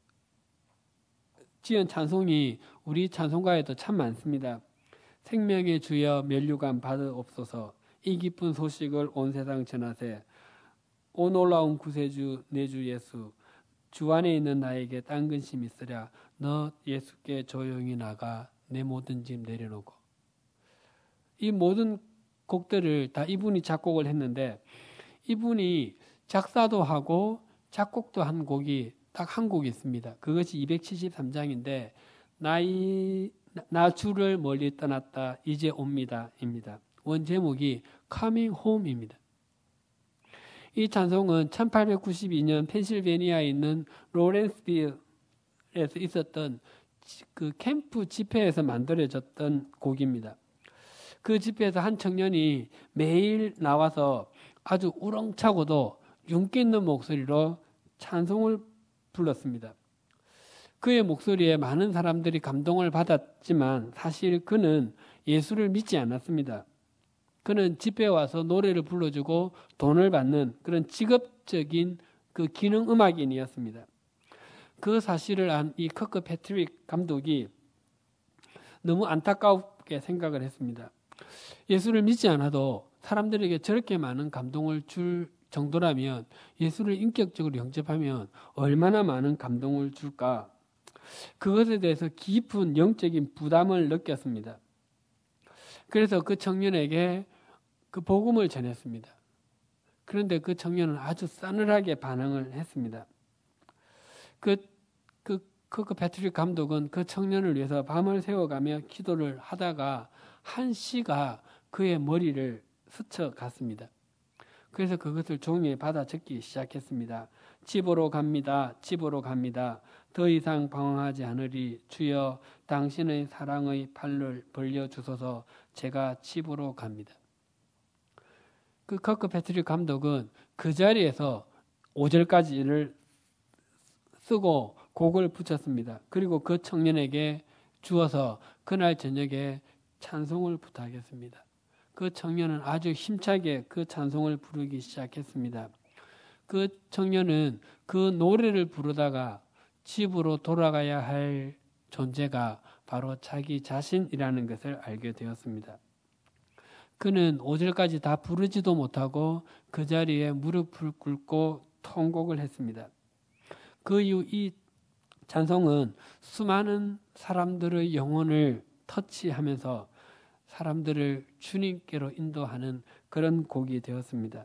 지은 찬송이 우리 찬송가에도 참 많습니다. 생명의 주여 면류관 받으옵소서 이 기쁜 소식을 온 세상 전하세 오 놀라운 구세주 내 주 예수 주 안에 있는 나에게 딴 근심 있으랴 너 예수께 조용히 나가 내 모든 짐 내려놓고 이 모든 곡들을 다 이분이 작곡을 했는데 이분이 작사도 하고 작곡도 한 곡이 딱 한 곡이 있습니다. 그것이 이백칠십삼 장인데 나이 나 주를 멀리 떠났다 이제 옵니다 입니다. 원 제목이 Coming Home입니다. 이 찬송은 천팔백구십이 년 펜실베니아에 있는 로렌스빌에서 있었던 그 캠프 집회에서 만들어졌던 곡입니다. 그 집회에서 한 청년이 매일 나와서 아주 우렁차고도 윤기 있는 목소리로 찬송을 불렀습니다. 그의 목소리에 많은 사람들이 감동을 받았지만 사실 그는 예수를 믿지 않았습니다. 그는 집회에 와서 노래를 불러주고 돈을 받는 그런 직업적인 그 기능 음악인이었습니다. 그 사실을 안 이 커크 패트릭 감독이 너무 안타깝게 생각을 했습니다. 예수를 믿지 않아도 사람들에게 저렇게 많은 감동을 줄 정도라면 예수를 인격적으로 영접하면 얼마나 많은 감동을 줄까? 그것에 대해서 깊은 영적인 부담을 느꼈습니다. 그래서 그 청년에게 그 복음을 전했습니다. 그런데 그 청년은 아주 싸늘하게 반응을 했습니다. 그, 그, 그 패트릭 감독은 그 청년을 위해서 밤을 새워가며 기도를 하다가 한 씨가 그의 머리를 스쳐갔습니다. 그래서 그것을 종이에 받아 적기 시작했습니다. 집으로 갑니다. 집으로 갑니다. 더 이상 방황하지 않으리. 주여 당신의 사랑의 팔을 벌려주소서. 제가 집으로 갑니다. 그 커크 패트릭 감독은 그 자리에서 오 절까지를 쓰고 곡을 붙였습니다. 그리고 그 청년에게 주어서 그날 저녁에 찬송을 부탁했습니다. 그 청년은 아주 힘차게 그 찬송을 부르기 시작했습니다. 그 청년은 그 노래를 부르다가 집으로 돌아가야 할 존재가 바로 자기 자신이라는 것을 알게 되었습니다. 그는 오 절까지 다 부르지도 못하고 그 자리에 무릎을 꿇고 통곡을 했습니다. 그 이후 이 찬송은 수많은 사람들의 영혼을 터치하면서 사람들을 주님께로 인도하는 그런 곡이 되었습니다.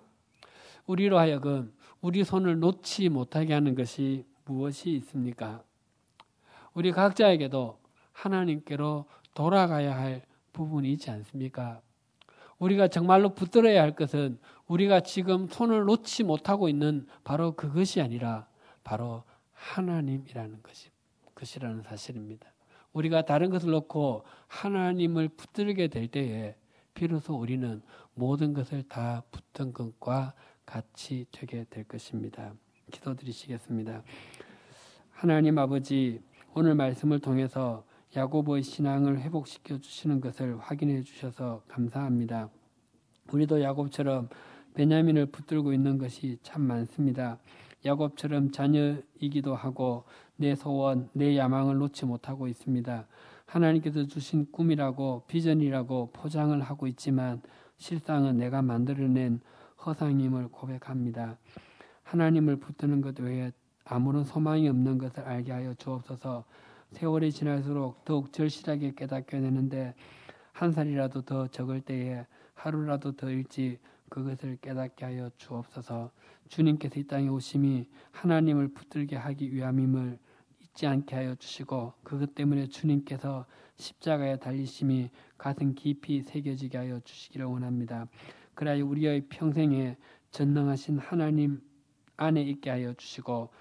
우리로 하여금 우리 손을 놓지 못하게 하는 것이 무엇이 있습니까? 우리 각자에게도 하나님께로 돌아가야 할 부분이 있지 않습니까? 우리가 정말로 붙들어야 할 것은 우리가 지금 손을 놓지 못하고 있는 바로 그것이 아니라 바로 하나님이라는 것이, 것이라는 사실입니다. 우리가 다른 것을 놓고 하나님을 붙들게 될 때에 비로소 우리는 모든 것을 다 붙든 것과 같이 되게 될 것입니다. 기도드리시겠습니다. 하나님 아버지, 오늘 말씀을 통해서 야고보의 신앙을 회복시켜 주시는 것을 확인해 주셔서 감사합니다. 우리도 야곱처럼 베냐민을 붙들고 있는 것이 참 많습니다. 야곱처럼 자녀이기도 하고 내 소원, 내 야망을 놓지 못하고 있습니다. 하나님께서 주신 꿈이라고 비전이라고 포장을 하고 있지만 실상은 내가 만들어낸 허상임을 고백합니다. 하나님을 붙드는 것 외에 아무런 소망이 없는 것을 알게 하여 주옵소서. 세월이 지날수록 더욱 절실하게 깨닫게 되는데 한 살이라도 더 적을 때에 하루라도 더 일찍 그것을 깨닫게 하여 주옵소서. 주님께서 이 땅에 오심이 하나님을 붙들게 하기 위함임을 잊지 않게 하여 주시고 그것 때문에 주님께서 십자가에 달리심이 가슴 깊이 새겨지게 하여 주시기를 원합니다. 그래야 우리의 평생에 전능하신 하나님 안에 있게 하여 주시고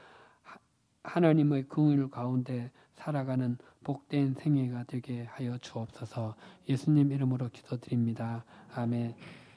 하나님의 긍휼 가운데 살아가는 복된 생애가 되게 하여 주옵소서. 예수님 이름으로 기도드립니다. 아멘.